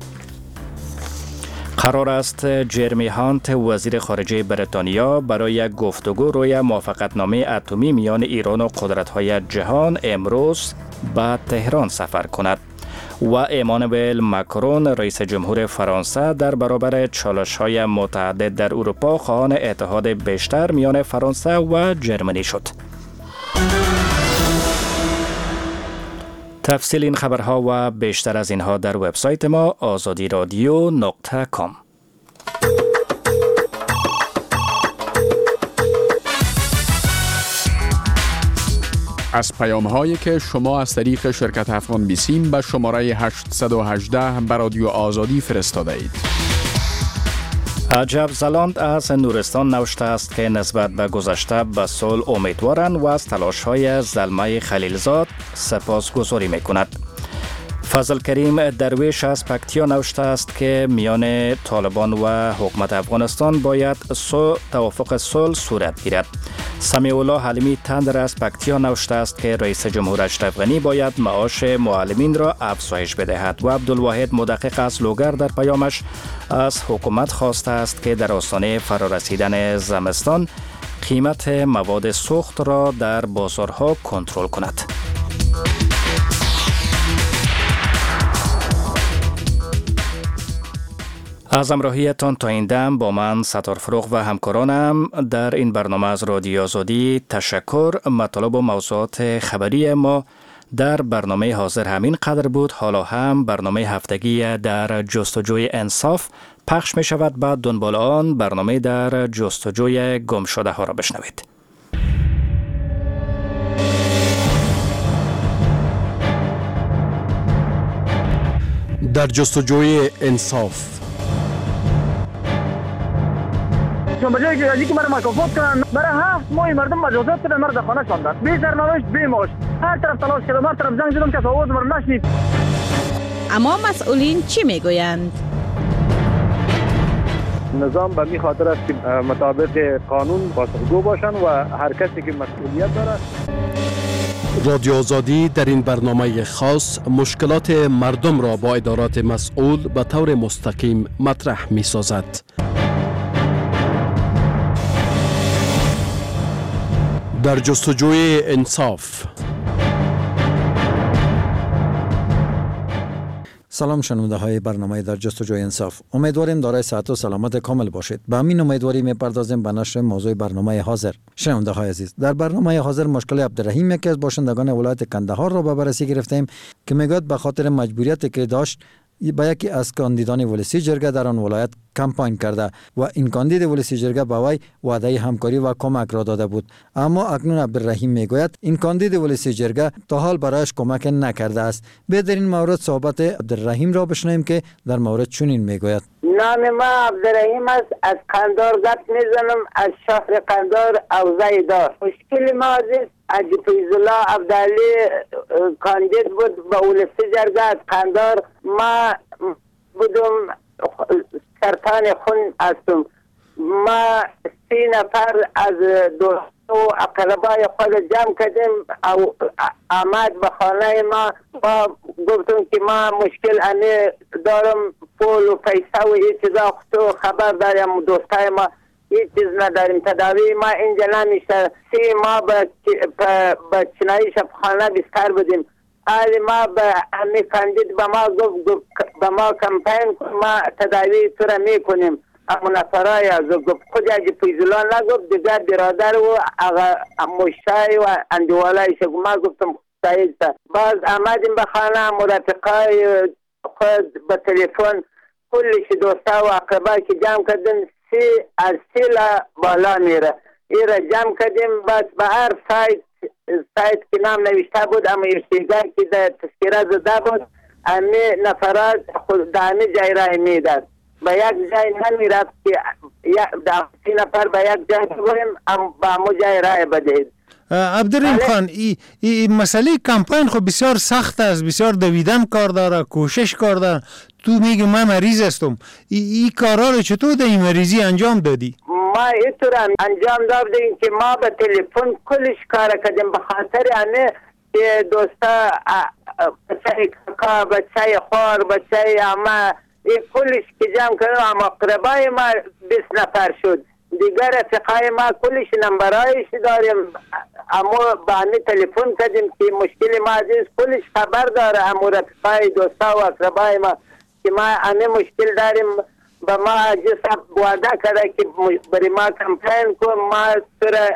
قرار است جرمی هانت وزیر خارجه بریتانیا برای گفتگو روی موافقتنامه اتمی میان ایران و قدرت‌های جهان امروز به تهران سفر کند و امانوئل ماکرون رئیس جمهور فرانسه در برابر چالش‌های متعدد در اروپا خواهان اتحاد بیشتر میان فرانسه و جرمنی شد. تفصیل این خبرها و بیشتر از اینها در وبسایت ما آزادی رادیو نقطه کام. از پیام هایی که شما از طریق شرکت افغان بیسیم به شماره هشت یک هشت به رادیو آزادی فرستاده اید. عجب زلاند از نورستان نوشته است که نسبت به گذشته به صلح امیدوارند و از تلاش‌های زلمه خلیلزاد سپاسگزاری می‌کند. فضل کریم درویش از پکتیا نوشته است که میان طالبان و حکومت افغانستان باید توافق صلح صورت گیرد. سمیع الله حلیمی تندر از پکتیا نوشته است که رئیس جمهور اشرف غنی باید معاش معلمین را افزایش بدهد و عبدالواحد مدقق از لوگر در پیامش از حکومت خواسته است که در آستانه فرارسیدن زمستان قیمت مواد سوخت را در بازارها کنترل کند. از همراهیتان تا این دم با من ستار فروغ و همکارانم در این برنامه از رادیو آزادی تشکر. مطالب و موضوعات خبری ما در برنامه حاضر همین قدر بود. حالا هم برنامه هفتگی در جستجوی انصاف پخش می شود. بعد دنبال آن برنامه در جستجوی گم شده ها را بشنوید. در جستجوی انصاف چون به جایی که از اینکه مرا مکافات کنن برای هفت ماه مردم مجازات کردن، مرا در خانه شاندن بی سرنوشت بی معاش. هر طرف تلاش کردم، هر طرف زنگ زدم که آواز مرا نشنید. اما مسئولین چی میگویند؟ نظام به می خاطر است که مطابق قانون پاسخگو باشند و هر کسی که مسئولیت دارد. رادیو آزادی در این برنامه خاص مشکلات مردم را با ادارات مسئول به طور مستقیم مطرح می سازد. در جستجوی انصاف. سلام شنونده های برنامه در جستجوی انصاف. امیدواریم دارای صحت و سلامت کامل باشید. به همین امیدواری میپردازیم به نشر موضوع برنامه حاضر. شنونده های عزیز، در برنامه حاضر مشکل عبدالرحیم یکی از باشندگان ولایت کندهار را به بررسی گرفتیم که میگوید به خاطر مجبوریتی که داشت به یکی از کاندیدان ولسی جرگه در آن ولایت کمپاین کرده و این کاندید ولسی جرگه به وی وعده همکاری و کمک را داده بود. اما اکنون عبدالرحیم میگوید این کاندید ولسی جرگه تا حال برایش کمک نکرده است. به در این مورد صحبت عبدالرحیم را بشنویم که در مورد چنین میگوید. نام ما عبدالرحیم است. از قندار گپ میزنم، از شهر قندار اوضاع دار. مشکل ما است حاجی فیض‌الله عبدعلی کاندید بود به ولسی جرگه از قندار. ما بودم سرطان خون هستم. ما سی نفر از دوست و اقربای خود جمع کردیم او آمد به خانه ما. ما گفتم که ما مشکل انه دارم، پول و پیسه و این چیزا تو خبر داریم، دوستای ما هیچ چیز نداریم، تداوی ما اینجا نمیشه. سی ما به چنایی شفخانه بستر بودیم. حالی ما به امی کاندید به ما گفت به ما کمپین کن، ما تداوی تو را میکنیم. اما نفرای از گفت خود حاجی فیض‌الله نگفت، دیگر برادر و مشتای و اندوالایش. ما گفتم سعید. باز آمدیم به خانه، مرافقای خود به تلفن کلش دوستا و اقربای که جمع کردن سی از سی بالا میره. این را جمع کردیم. بس به هر سایت سایت که نام نوشته بود اما ارتیگر که در تذکره زده بود امی نفرات خود دامی جای رای میداد. به یک جای نمیرفت که سی نفر به یک جای بگویم با همو جای رای بدهید. عبدالرحیم خان، ای, ای مسئله کمپاین خب بسیار سخت است، بسیار دویدن کار داره، کوشش کار داره. تو میگی من مریض هستم، ای, ای کارا رو چطور در این مریضی انجام دادی؟ ما اینطور انجام دادیم که ما به تلفن کلش کار کردیم به خاطر انه که دوستا بچه کاکا، بچه خوار، بچه اما این کلش که جمع کردیم. اما اقربای ما بیست نفر شد. دیگر رفقای ما کلش نمبرایش داریم. اما با همی تلفن کردیم که مشکل ما عزیز کلش خبر داره. اما رفقای دوستا و اقربای ما که ما همی مشکل داریم. با ما عزیز وعده کرده که بری ما کمپین کن، ما سر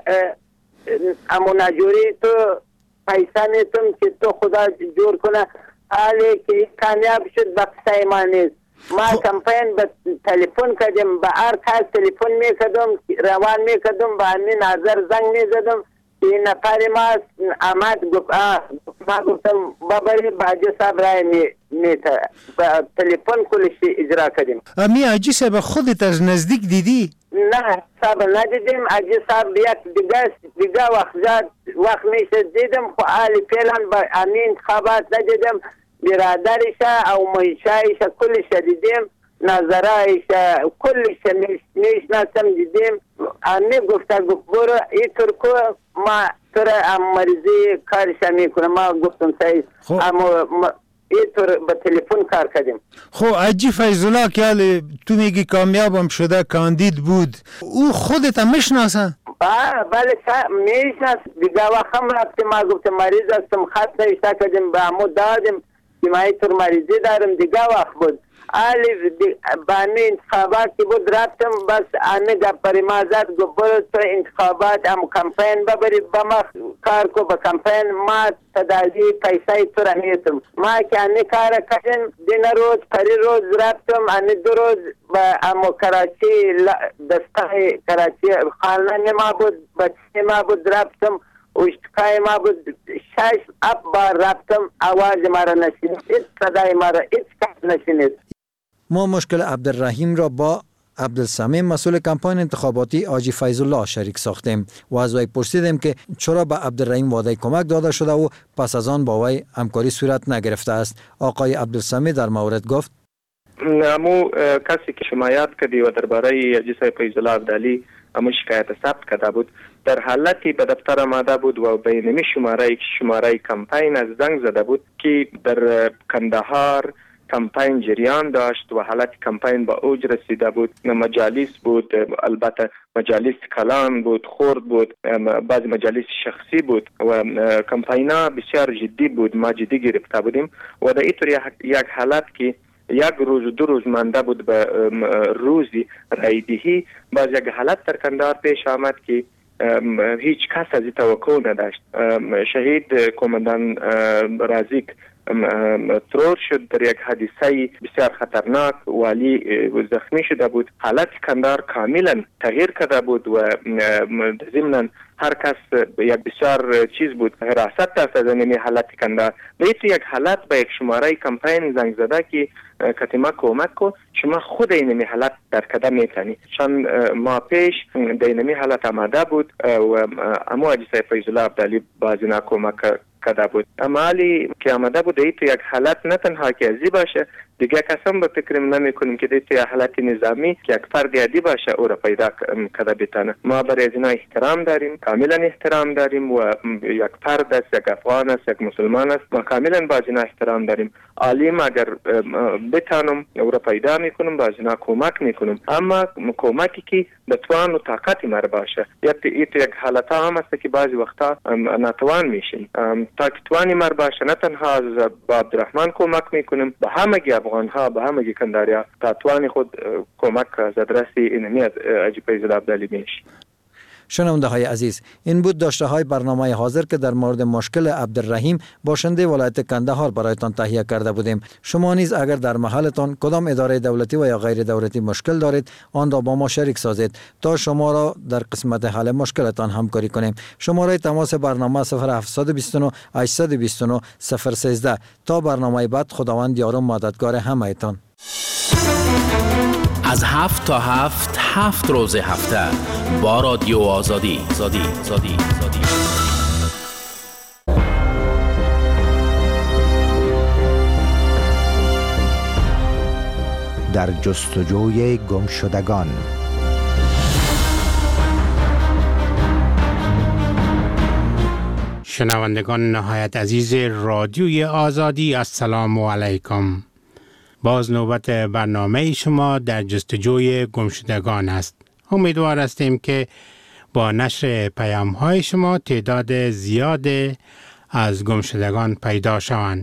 اما نجوری تو پیسه نیتم که تو خدا جور کنه. حالی که کامیاب شد به قصه ما نیست. ما کمپین به تلفن کردیم، به هر کس تلفن میکردم، روان میکردم، به همین نظر زنگ میزدم. این نفر ما آمد گفت آه ما گفتم ببری با حاجی صاحب رای میته. به تلفن کلش اجرا کردیم. امی حاجی صاحب خودت از نزدیک دیدی؟ نه صاحب ندیدیم. حاجی صاحب یک دیگه دیگه وقت زد وقت میشه دیدم. خو حالی فعلا با همین انتخابات ندیدم. برادرش او مهیشایش کلش دیدیم، نظرایش کلش میشناسم دیدیم. امی گفته گفت برو ای ترکو ما تر مریضی کارش میکنه. ما گفتم سعید اما ای طور به تلفن کار کردیم. خب حاجی فیض‌الله که تو میگی کامیابم شده کاندید بود، او خودت هم میشناسه؟ بله میشناس. دیگه وقت هم رفتیم. ما گفتم مریض هستم، خط نوشته کردیم به همو دادیم که ما اینطور مریضی دارم. دیگه وقت بود آلی با همی انتخابات که بود رفتم. بس همی گپری ما زد گفت برو تو انتخابات هم کمپین ببری با ما کار کو. با کمپین ما تدازی پیسای تو را نیتم. ما که همی کار کردیم دین روز پری روز رفتم. همی دو روز با امو کراچی دستای کراچی خانه ما بود، بچه ما بود رفتم. اشتکای ما بود شش اب بار رفتم. آواز ما را نشنید، هیچ صدای ما را هیچ کس نشنید. ما مشکل عبدالرحیم را با عبدالسمیم مسئول کمپاین انتخاباتی حاجی فیض‌الله شریک ساختیم و از وی پرسیدیم که چرا به عبدالرحیم وعده کمک داده شده و پس از آن با وی همکاری صورت نگرفته است. آقای عبدالسمیم در مورد گفت امو کسی که شمایت کردی و درباره حاجی فیض‌الله عبدعلی امو شکایت ثبت کرده بود، در حالتی به دفتر آمده بود و به نمی شماره شماره کمپین از زنگ زده بود که در کندهار کمپین جریان داشت و حالت کمپین با اوج رسیده بود. مجالس بود، البته مجالس کلان بود، خرد بود، بعضی مجالس شخصی بود و کمپینا بسیار جدی بود. ما جدی گرفته بودیم و در اینطور یک حالت که یک روز دو روز مانده بود به روزی رایدهی، باز یک حالت در کندهار پیش آمد که هیچ کس از این توقع نداشت. شهید کماندان رازیک ترور شد در یک حادثه بسیار خطرناک، والی زخمی شده بود. حالت کندهار کاملا تغییر کرده بود و ضمناً هر کس یک بسیار چیز بود، حراست داشت از این حالت کندهار. به یک حالت به یک شماره کمپین زنگ زده که کتیما کمک کو شما خود اینمی حالت در کده میتونی. چند ماه پیش در اینمی حالت آمده بود و اما اجسای فیض الله عبدالی بازی نکمک کده بود. اما حالی که آمده بود ای تو یک حالت نه تنها که ازی باشه، دیگه قسم به فکرم نمی کنیم که دی تو یک حالت نظامی که یک فرد عادی باشه او را پیدا کده بتانه. ما برای از اینا احترام داریم، کاملا احترام داریم و یک فرد است، یک افغان است، یک مسلمان است، ما کاملا با اینا احترام داریم. عالم اگر بتانم او را پیدا میکنم با اینا کمک میکنم، اما کمکی که بتوان و طاقت مر باشه. یا تو یک حالت هم است که بعضی وقتا ناتوان میشیم. تا که توانی مر باشه نه تنها از با عبدالرحمن کمک میکنم، به همگی افغان ها، به همگی کنداریا تا توانی خود کمک از ادرسی اینمی از اجی فیض الله عبدالی میشی. شنونده های عزیز، این بود داشته های برنامه حاضر که در مورد مشکل عبدالرحیم باشنده ولایت کندهار برایتان تهیه کرده بودیم. شما نیز اگر در محلتان کدام اداره دولتی و یا غیر دولتی مشکل دارید، آن را با ما شریک سازید تا شما را در قسمت حل مشکلتان همکاری کنیم. شماره تماس برنامه صفر هفت دو نه هشت دو نه صفر یک سه. تا برنامه بعد، خداوند یار و مددگار همه‌تان. از هفت تا هفت هفت روز هفته با رادیو آزادی زادی زادی زادی. در جستجوی گمشدگان. شنوندگان نهایت عزیز رادیوی آزادی، السلام علیکم. باز نوبت برنامه شما در جستجوی گمشدگان است. امیدوار هستیم که با نشر پیام های شما تعداد زیاد از گمشدگان پیدا شوند.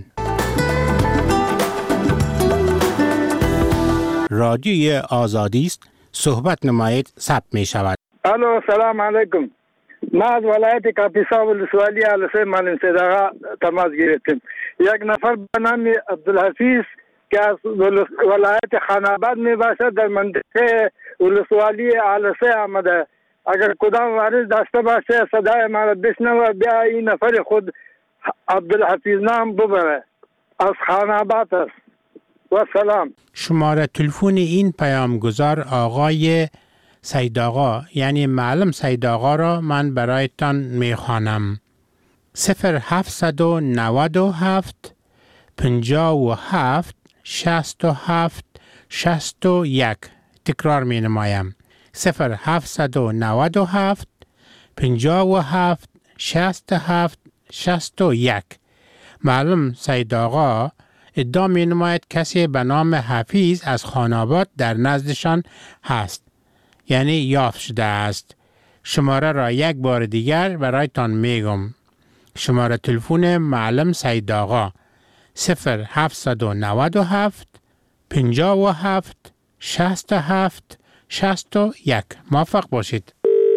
رادیوی آزادی است، صحبت نمایید ثبت می شود. الو، سلام علیکم. ما از ولایت کاپیسا ولسوالی علسه معلم صدقه تماس گرفتیم. یک نفر به نام عبدالحفیظ که از ولایت خاناباد می باشد در منطقه ولسوالی علسه آمده. اگر کدام وارث داشته باشه صدای ما را بشنوه، بیا این نفر خود عبدالحفیظ نام ببره، از خاناباد است. و سلام. شماره تلفن این پیامگذار آقای سید آقا، یعنی معلم سید آقا را من برایتان میخوانم. صفر هفت نود و هفت پنجاه و هفت شصت و هفت شصت و یک. تکرار می نمایم. صفر هفت نود و هفت پنجاه و هفت شصت و هفت شصت و یک. معلم سید آقا ادعا می نماید کسی به نام حفیظ از خاناباد در نزدشان هست، یعنی یافت شده است. شماره را یک بار دیگر برایتان میگم. شماره تلفن معلم سید آقا صفر هفت نود و هفت پنجاه و هفت شصت و هفت شصت و یک. موفق باشید.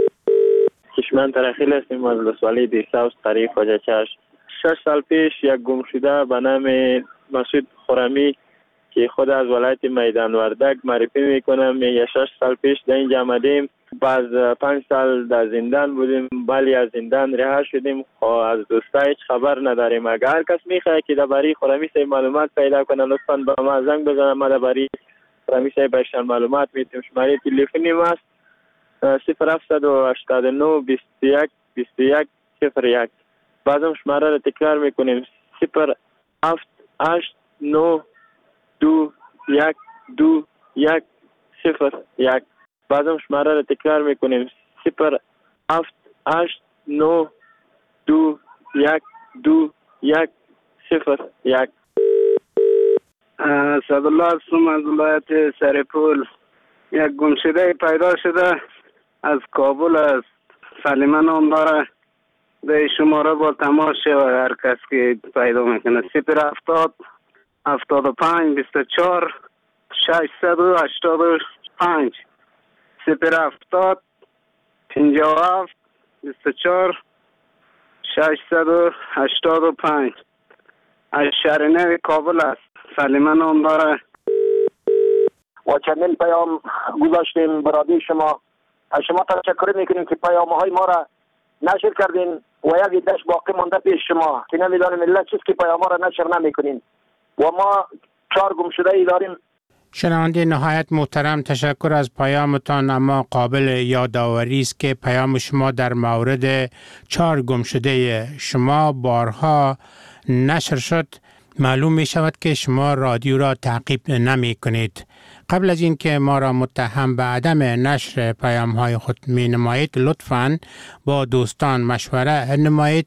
کشمن ترخیل هستیم از ولسوالی دیرساوس قریب خواجه چشم. شش سال پیش یک گم شده به نام مسعود خرمی که خود از ولایت میدان وردک معرفی میکنم. میگه شش سال پیش در اینجا آمدیم، بعد پنج سال در زندان بودیم، ولی از زندان رها شدیم. از دوستا هیچ خبر نداریم. اگر هر کس میخواد که درباره خرمی صاحب معلومات پیدا کنه لطفاً به ما زنگ بزنه. ما درباره خرمی صاحب بهشان معلومات میتیم. شماره تلفنی ما است صفر هفت هشت نه بیست و یک بیست و یک صفر یک. بعدم شماره را تکرار میکنیم صفر هفت هشت نه دو یک دو یک صفر یک. بعدم شماره را تکرار میکنیم صفر هفت هشت نه دو یک دو یک صفر یک. سعدالله هستم از ولایت سرپول. یک گمشده پیدا شده از کابل است، سلیمان نام داره. به شماره با تماس شود هر کس که پیدا میکنه. صفر هفتاد هفتاد و پنج بیست و چهار ششصد و هشتاد و پنج. صفر هفتاد پنجاه و هفت بیست و چهار ششصد و هشتاد و پنج از شهر نو کابل است. سلیمان نام داره. و چندین پیام گذاشتیم برادی شما. از شما تشکر میکنیم که پیام های ما را نشر کردین و یک دشت باقی مانده پیش شما که نمیدانیم ملت چیست که پیام ها را نشر نمیکنین و ما چهار گم شده ای داریم. شنونده نهایت محترم، تشکر از پیامتان، اما قابل یادآوری است که پیام شما در مورد چهار گم شده شما بارها نشر شد. معلوم می شود که شما رادیو را تعقیب نمی کنید. قبل از اینکه ما را متهم به عدم نشر پیام های خود می نمایید، لطفاً با دوستان مشوره نمایید.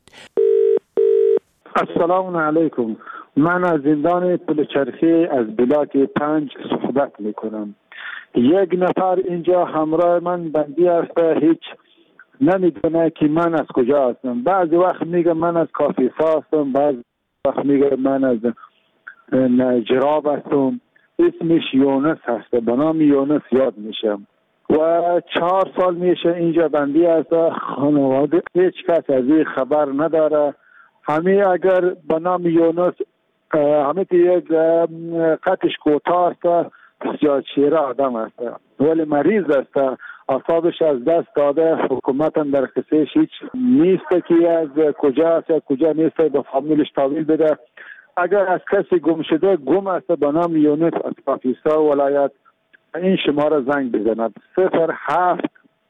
السلام علیکم. من از زندان پلچرخی از بلاک پنج صحبت می کنم. یک نفر اینجا همراه من بندی است، هیچ نمیدونه که من از کجا هستم. بعضی وقت میگه من از کافیسا هستم، بعضی وقت میگه من از جراب هستم. اسمش یونس هست، به نام یونس یاد میشم و چهار سال میشه اینجا بندی است. خانواده هیچ کس از این خبر نداره. همین اگر به نام یونس همه یک قطش کوتاه است، بسیار شیره آدم است ولی مریض است، اعصابش از دست داده. حکومت هم در قصهش هیچ نیست که از کجا است کجا نیست به فامیلش تحویل بده. اگر از کسی گم شده گم است به نام یونس از کافیسا ولایت، این شماره زنگ بزند صفر هفت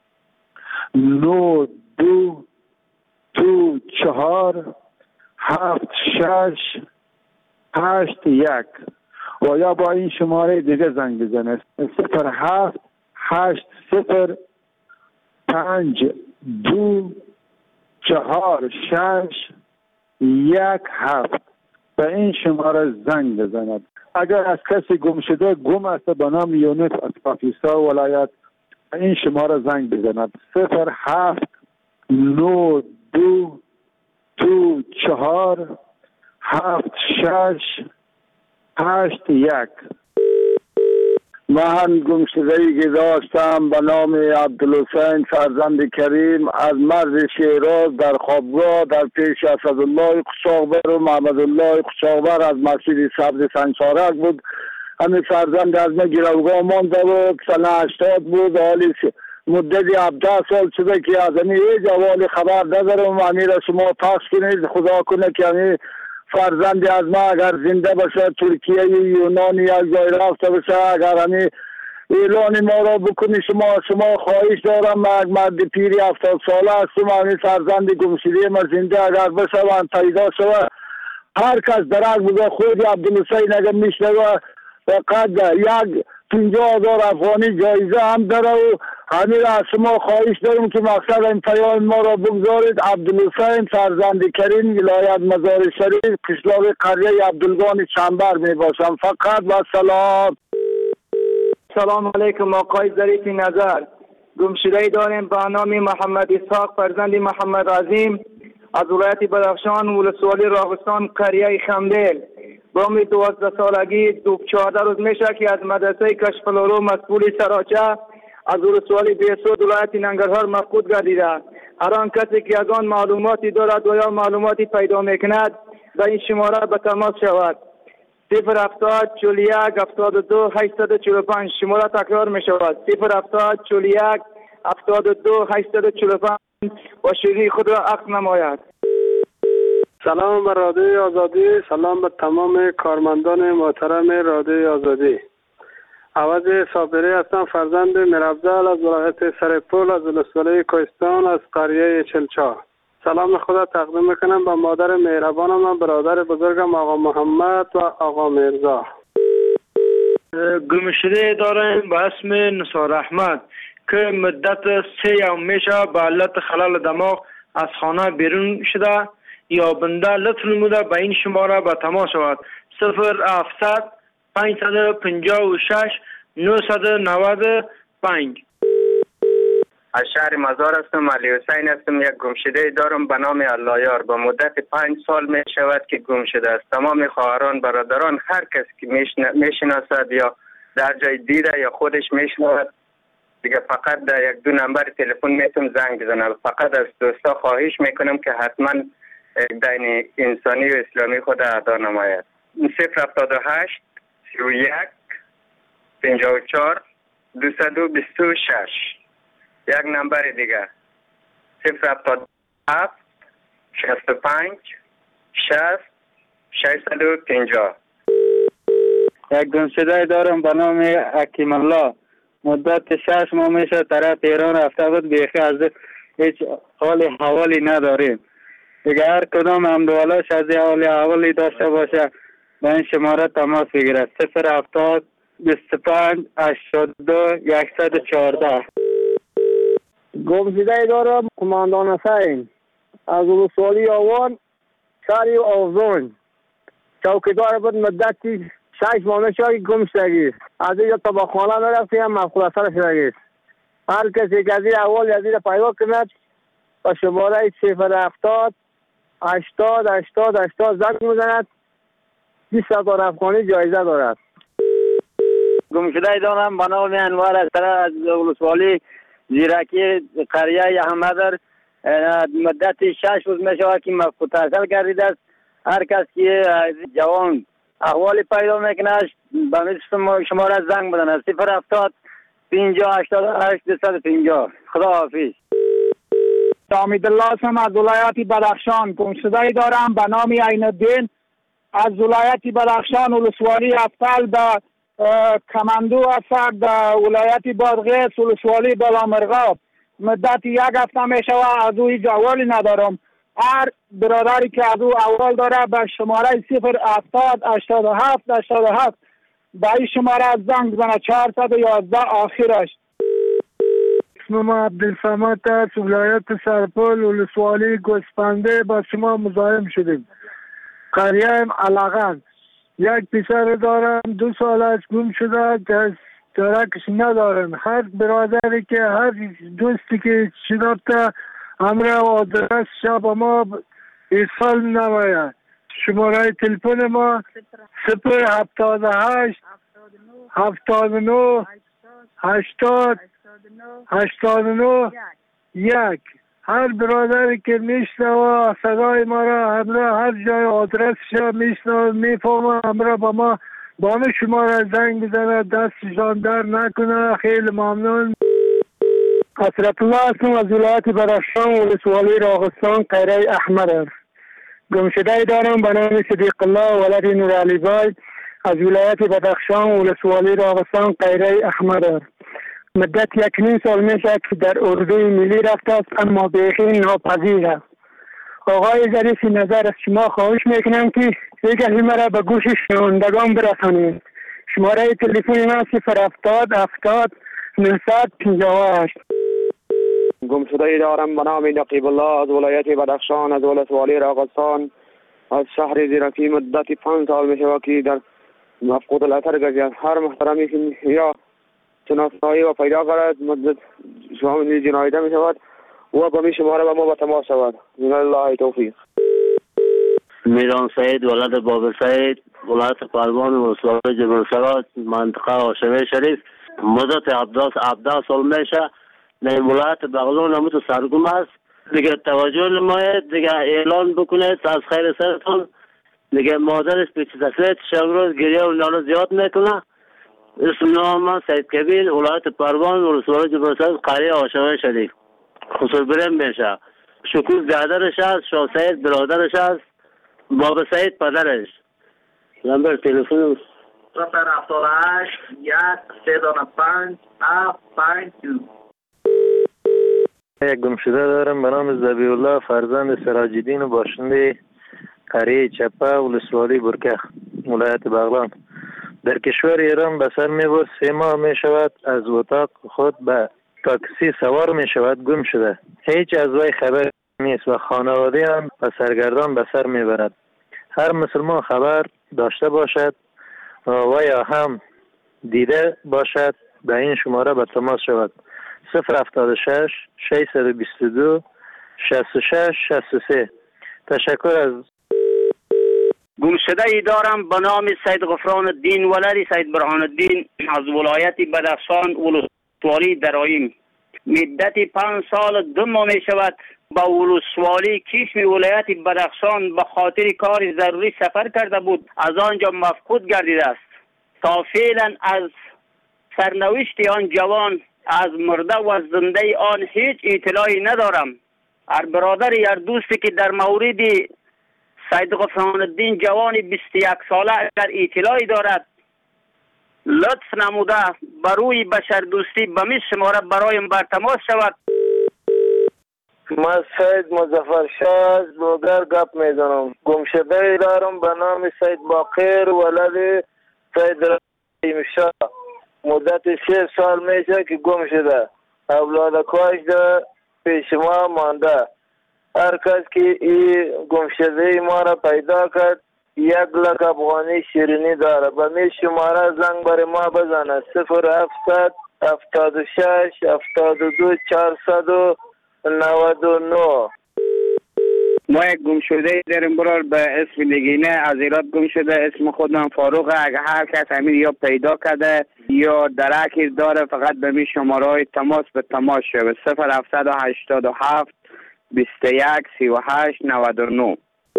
نو دو دو چهار هفت شش هشت یک و یا با این شماره دیگه زنگ بزنه صفر هفت هشت صفر پنج دو چهار شش یک هفت. به این شماره زنگ بزند. اگر از کسی گم شده گم است به نام یونس از کافیسا ولایت، این شماره زنگ بزند صفر هفت نو دو دو چهار هفت شش هشت یک. من گم شده‌ای که داشتم به نام عبدالحسین فرزند کریم از مرز شیراز در خوابگاه در پیش اسدالله قشاقبر و محمد الله قشاقبر از مسجد سبز سنگسارک بود. همین فرزند از من گروگاه مانده بود. سنه هشتاد بود. حالی مدت هفده سال شده که از همین هیچ احوال خبر ندارم. همین را شما پخش کنید، خدا کنه که همین فرزندی از ما اگر زنده باشه، ترکیه یونان یک جای رفته باشه، اگر همین اعلان ما را بکنی شما شما خواهش دارم. من یک مرد پیری هفتاد ساله هستم. همین فرزندی گمشده ما زنده اگر باشه و پیدا شده، هر کس درک بوده خود عبدالحسین اگر میشنوه فقط یک پنجاه هزار افغانی جایزه هم داره و همین را از شما خواهش دارم که مقصد این پیام ما را بگذارید. عبدالحسین فرزند کریم، ولایت مزار شریف، قشلاق قریه عبدالگان چنبر می باشم. فقط و سلام. سلام علیکم آقای ظریف نظر. گمشده‌ای داریم به نام محمد اسحاق فرزند محمد عظیم از ولایت بدخشان، ولسوالی راغستان، قریه خمدل. با عمر دوازده سالگی دو چهارده روز میشه که از مدرسه کشفلورو مسئول سراچه از ولسوالی بیسود ولایت ننگرهار مفقود گردیده. هر آن کسی که از آن معلوماتی دارد و یا معلوماتی پیدا میکند به این شماره به تماس شود. صفر هفتاد چهل و یک هفتاد و دو هشتصد و چهل و پنج. شماره تکرار می شود صفر هفتاد چهل و یک هفتاد و دو هشتصد و چهل و پنج و شیری خود را عکس نماید. سلام به رادیوی آزادی، سلام به تمام کارمندان محترم رادیوی آزادی. عوض صابری هستم، فرزند میرافضل از ولایت سرپول از ولسوالی کوهستان از قریه چلچا. سلام خدا تقدیم میکنم به مادر مهربانم و برادر بزرگم آقا محمد و آقا مرزا. گمشده داریم به اسم نثار احمد که مدت سه یوم میشه به علت خلال دماغ از خانه بیرون شده. یا بنده لطف نموده به این شماره به تماس شود صفر هفتصد پانصد و پنجاه و شش نهصد و نود و پنج. از شهر مزار هستم، علی حسین هستم. یک گمشده دارم به نام اللهیار. به مدت پنج سال می شود که گم شده است. تمام خواهران برادران هر کس که میشناسد یا در جای دیده یا خودش میشنود دیگه فقط در یک دو نمبر تلفن میتونم زنگ بزنم. فقط از دوستا خواهش میکنم که حتما دین انسانی و اسلامی خود ادا نماید. صفر هفتاد و هشت سی و یک پنجاه و چهار دویست و بیست و شش. یک نمبر دیگه صفر هفتاد و هفت شصت و پنج شصت ششصد و پنجاه. یک گمشده دارم به نام حکیم الله. مدت شش ماه میشه طرف ایران رفته بود، بیخی از هیچ حال حوالی نداریم. دیگه هر کدام امدوالاش از حال حوالی داشته باشه به این شماره تماس بگیرد. صفر هفتاد بیست و پنج هشتاد و دو صد و چهارده. گمشده دارم کماندان حسین از ولسوالی آوان شهر آوزون. چوکیدار بود مدتی شش ماه میشه که گم شدگی. از اینجا تا با خانه نرفتیم مفقود اثر شدگی. هر کسی که از این اول از این پیدا کند با شماره صفر هفتاد هشتاد هشتاد هشتاد زنگ میزند. بیست هزار افغانی جایزه دارد. گمشده دارم به نام انوار از طرف از ولسوالی زیرکی قریه احمدر. مدت شش روز میشه که مفقود اثر گردیده است. هر کس که جوان احوالی پیدا میکنه به مثل شماره زنگ بدن. صفر هفتاد پنجاه هشتاد و هشت دویست و پنجاه. خدا حافظ. حمید الله هستم از ولایت بدخشان. گمشده دارم به نام عین الدین از ولایت بدخشان ولسوالی افعال به کماندو اثر در ولایت بادغیس ولسوالی بلامرغاب. مدت یک هفته میشه و از او هیچ احوالی ندارم. هر برادری که از او احوال داره به شماره صفر هفتاد هشتاد و هفت هشتاد و هفت به این شماره زنگ بزنه. چهارصد و یازده آخرش. اسمم عبدالصمد است. ولایت سرپل ولسوالی گوسفنده با شما مزاحم شدیم. قریه علاقان. یک پسر دارم دو سال از گم شده درکش ندارم. هر برادری که هر دوستی که شناخته همراه آدرس شب ما ایصال نماید. شماره تلفن ما صفر هفتاد و هشت هفتاد و نه هشتاد هشتاد و نه یک. هر برادری که میشنوه صدای ما را همراه هر جای آدرس شب میشنوه میفهمه همراه با ما با ما شما را زنگ بزنه دستشان در نکنه. خیلی ممنون. حضرت الله هستم از ولایت بدخشان ولسوالی راغستان قریه احمد. گمشده دارم به نام صدیق الله ولد نورعلی بای از ولایت بدخشان ولسوالی راغستان قریه احمد. مدت یک نیم سال میشه که در اردوی ملی رفته است اما بیخی ناپذیر است. آقای ظریف نظر از شما خواهش میکنم که یک مرا به گوش شنوندگان برسانید. شماره تلفن من صفر هفتاد هفتاد نهصد پنجاه و هشت. گمشده دارم به نام نقیب الله از ولایت بدخشان از ولسوالی راغستان از شهر زیرکی. مدت پنج سال میشه که در مفقود الاثر گردید. هر محترمی که یا شناسایی و پیدا کرد مدت شامل جنایده می شود و با می شماره با ما به تماس شود. من الله توفیق. میران سعید ولد باب سعید ولایت پروان ولسوالی جبرسرات منطقه هاشمی شریف. مدت هفده سال میشه در ولایت بغلان همون سرگم است. دیگه توجه نماید، دیگه اعلان بکنید از خیر سرتون. دیگه مادرش پیچ تسلیت شب گریه و ناله زیاد میکنه. اسم نام سید کبیر ولایت پروان ولسوالی جبرسرات قریه هاشمی شریف. خصوص برم میشه. شکوز برادرش است، شاه سعید برادرش است، باب سعید پدرش. نمبر تلفن صفر هفتاد و هشت یک سه دانه پنج هفت پنج دو. یک گمشده دارم به نام زبی الله فرزند سراج الدین و باشنده قریه چپه ولسوالی برکه ولایت بغلان. در کشور ایران به سر می برد. سه ماه می شود از اتاق خود به تاکسی سوار می شود گم شده. هیچ از وی خبر نیست و خانواده هم و سرگردان به سر می برد. هر مسلمان خبر داشته باشد و یا هم دیده باشد به این شماره به تماس شود. صفر هفتاد و شش ششصد و بیست و دو شصت و شش شصت و سه. تشکر از گمشده ای دارم به نام سید غفران الدین ولد سید برهان الدین از ولایت بدخشان ولایت ولسوالی درایم. مدت پنج سال دو ماه می شود با ولسوالی کشم ولایت بدخشان به خاطر کار ضروری سفر کرده بود، از آنجا مفقود گردیده است. تا فعلا از سرنوشت آن جوان، از مرده و زنده آن هیچ اطلاعی ندارم. هر برادر هر دوستی که در مورد سید غفران الدین جوان بیست و یک ساله اگر اطلاعی دارد لطف نموده بروی بشر دوستی به می شماره برایم بر تماس شود. من سید مظفر شاه از لوگر گپ میزنم. گمشده دارم به نام سید باقر ولد سید رحیم شاه. مدت شش سال میشه که گم شده. اولاد کاش ده پیش ما مانده. هر کس که این گمشده ما را پیدا کرد یک لک افغانی شیرینی داره. به می شماره زنگ بر ما بزنه صفر هفتصد هفتاد و شش هفتاد و دو چهارصد و نود و نه. ما یک گم شده داریم برار به اسم نگینه از ایراد گم شده. اسم خودم فاروقه. اگر هر کس همین یا پیدا کرده یا درکی داره فقط به می شماره های تماس به تماس شده صفر هفتصد و هشتاد و هفت بیست و یک سی و هشت نود و نه.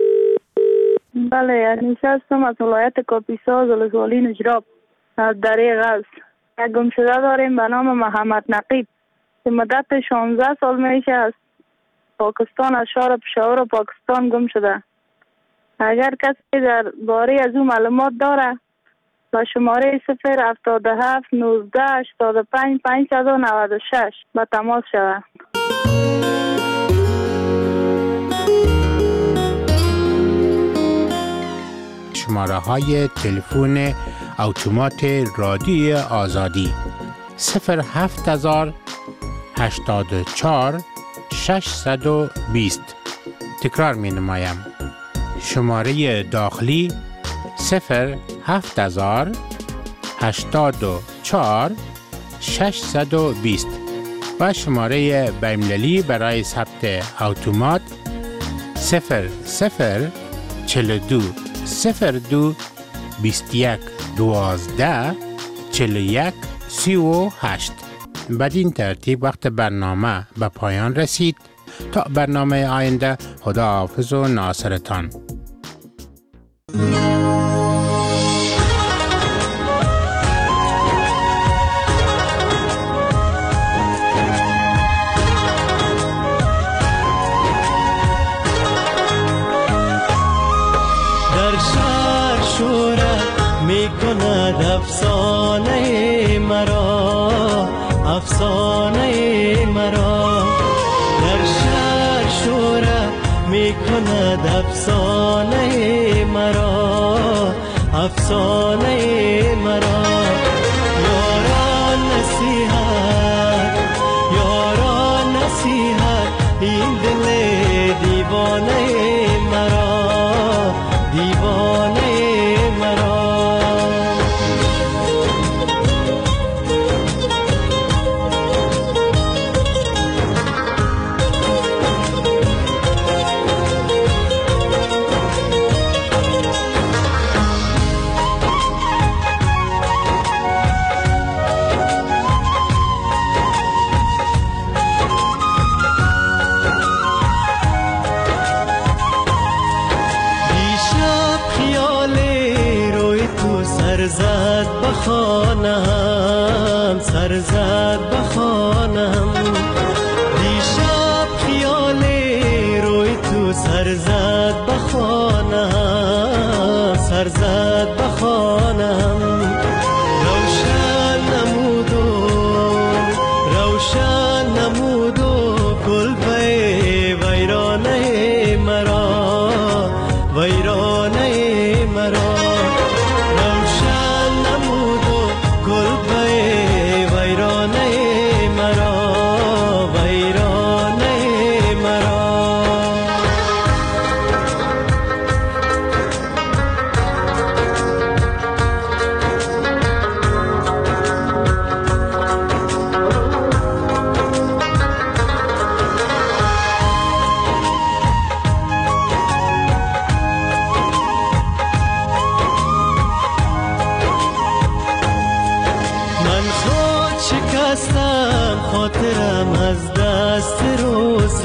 بله، نشستم از ولایت کاپیسا ولسوالی نجراب از دریغ است. یک گم شده داریم به نام محمد نقیب که مدت شانزده سال میشه از پاکستان، از شهر پشاور و پاکستان گم شده. اگر کسی در باره از او معلومات داره با شماره صفر هفتاد و هفت نوزده هشتاد و پنج پانصد و نود و شش به تماس شود. شماره های تلفن اتومات رادیو آزادی صفر هفت هزار هشتاد و چهار ششصد و بیست. تکرار می نمایم. شماره داخلی صفر هفت هزار هشتاد و چهار ششصد و بیست و شماره بین‌المللی برای ثبت اتومات صفر صفر چهل و دو صفر دو بیست و یک دوازده چهل و یک سی و هشت. بدین ترتیب وقت برنامه به پایان رسید. تا برنامه آینده، خدا حافظ و ناصرتان. افسانه مرا افسانه مرا در شهر شوره می کند افسانه مرا افسانه مرا. یاران نصیحت یاران نصیحت این دل دیوانه مرا دیوانه مرا. سرزد بخانم سرزد بخانم دیشب خیال روی تو سرزد بخانم سرزد بخانم. روشن نمودو روشن نمودو کلبه ویرانه مرا ویرانه مرا.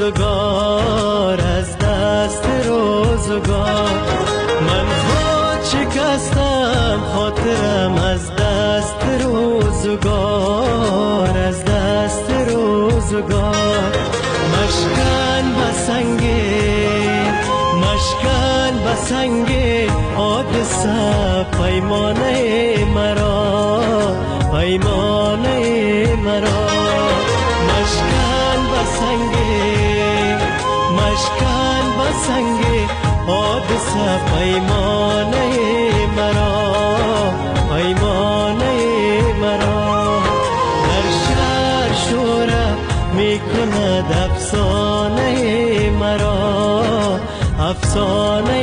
روزگار از دست روزگار من خود شکستم خاطرم از دست روزگار از دست روزگار مشکن بسنگه مشکن بسنگه حادثه پیمانه مرا پیمانه مرا مشکن بسنگه مشکن بسنگه حادثه پیمانه مرا پیمانه مرا در شهر شوره میکند افسانه مرا افسانه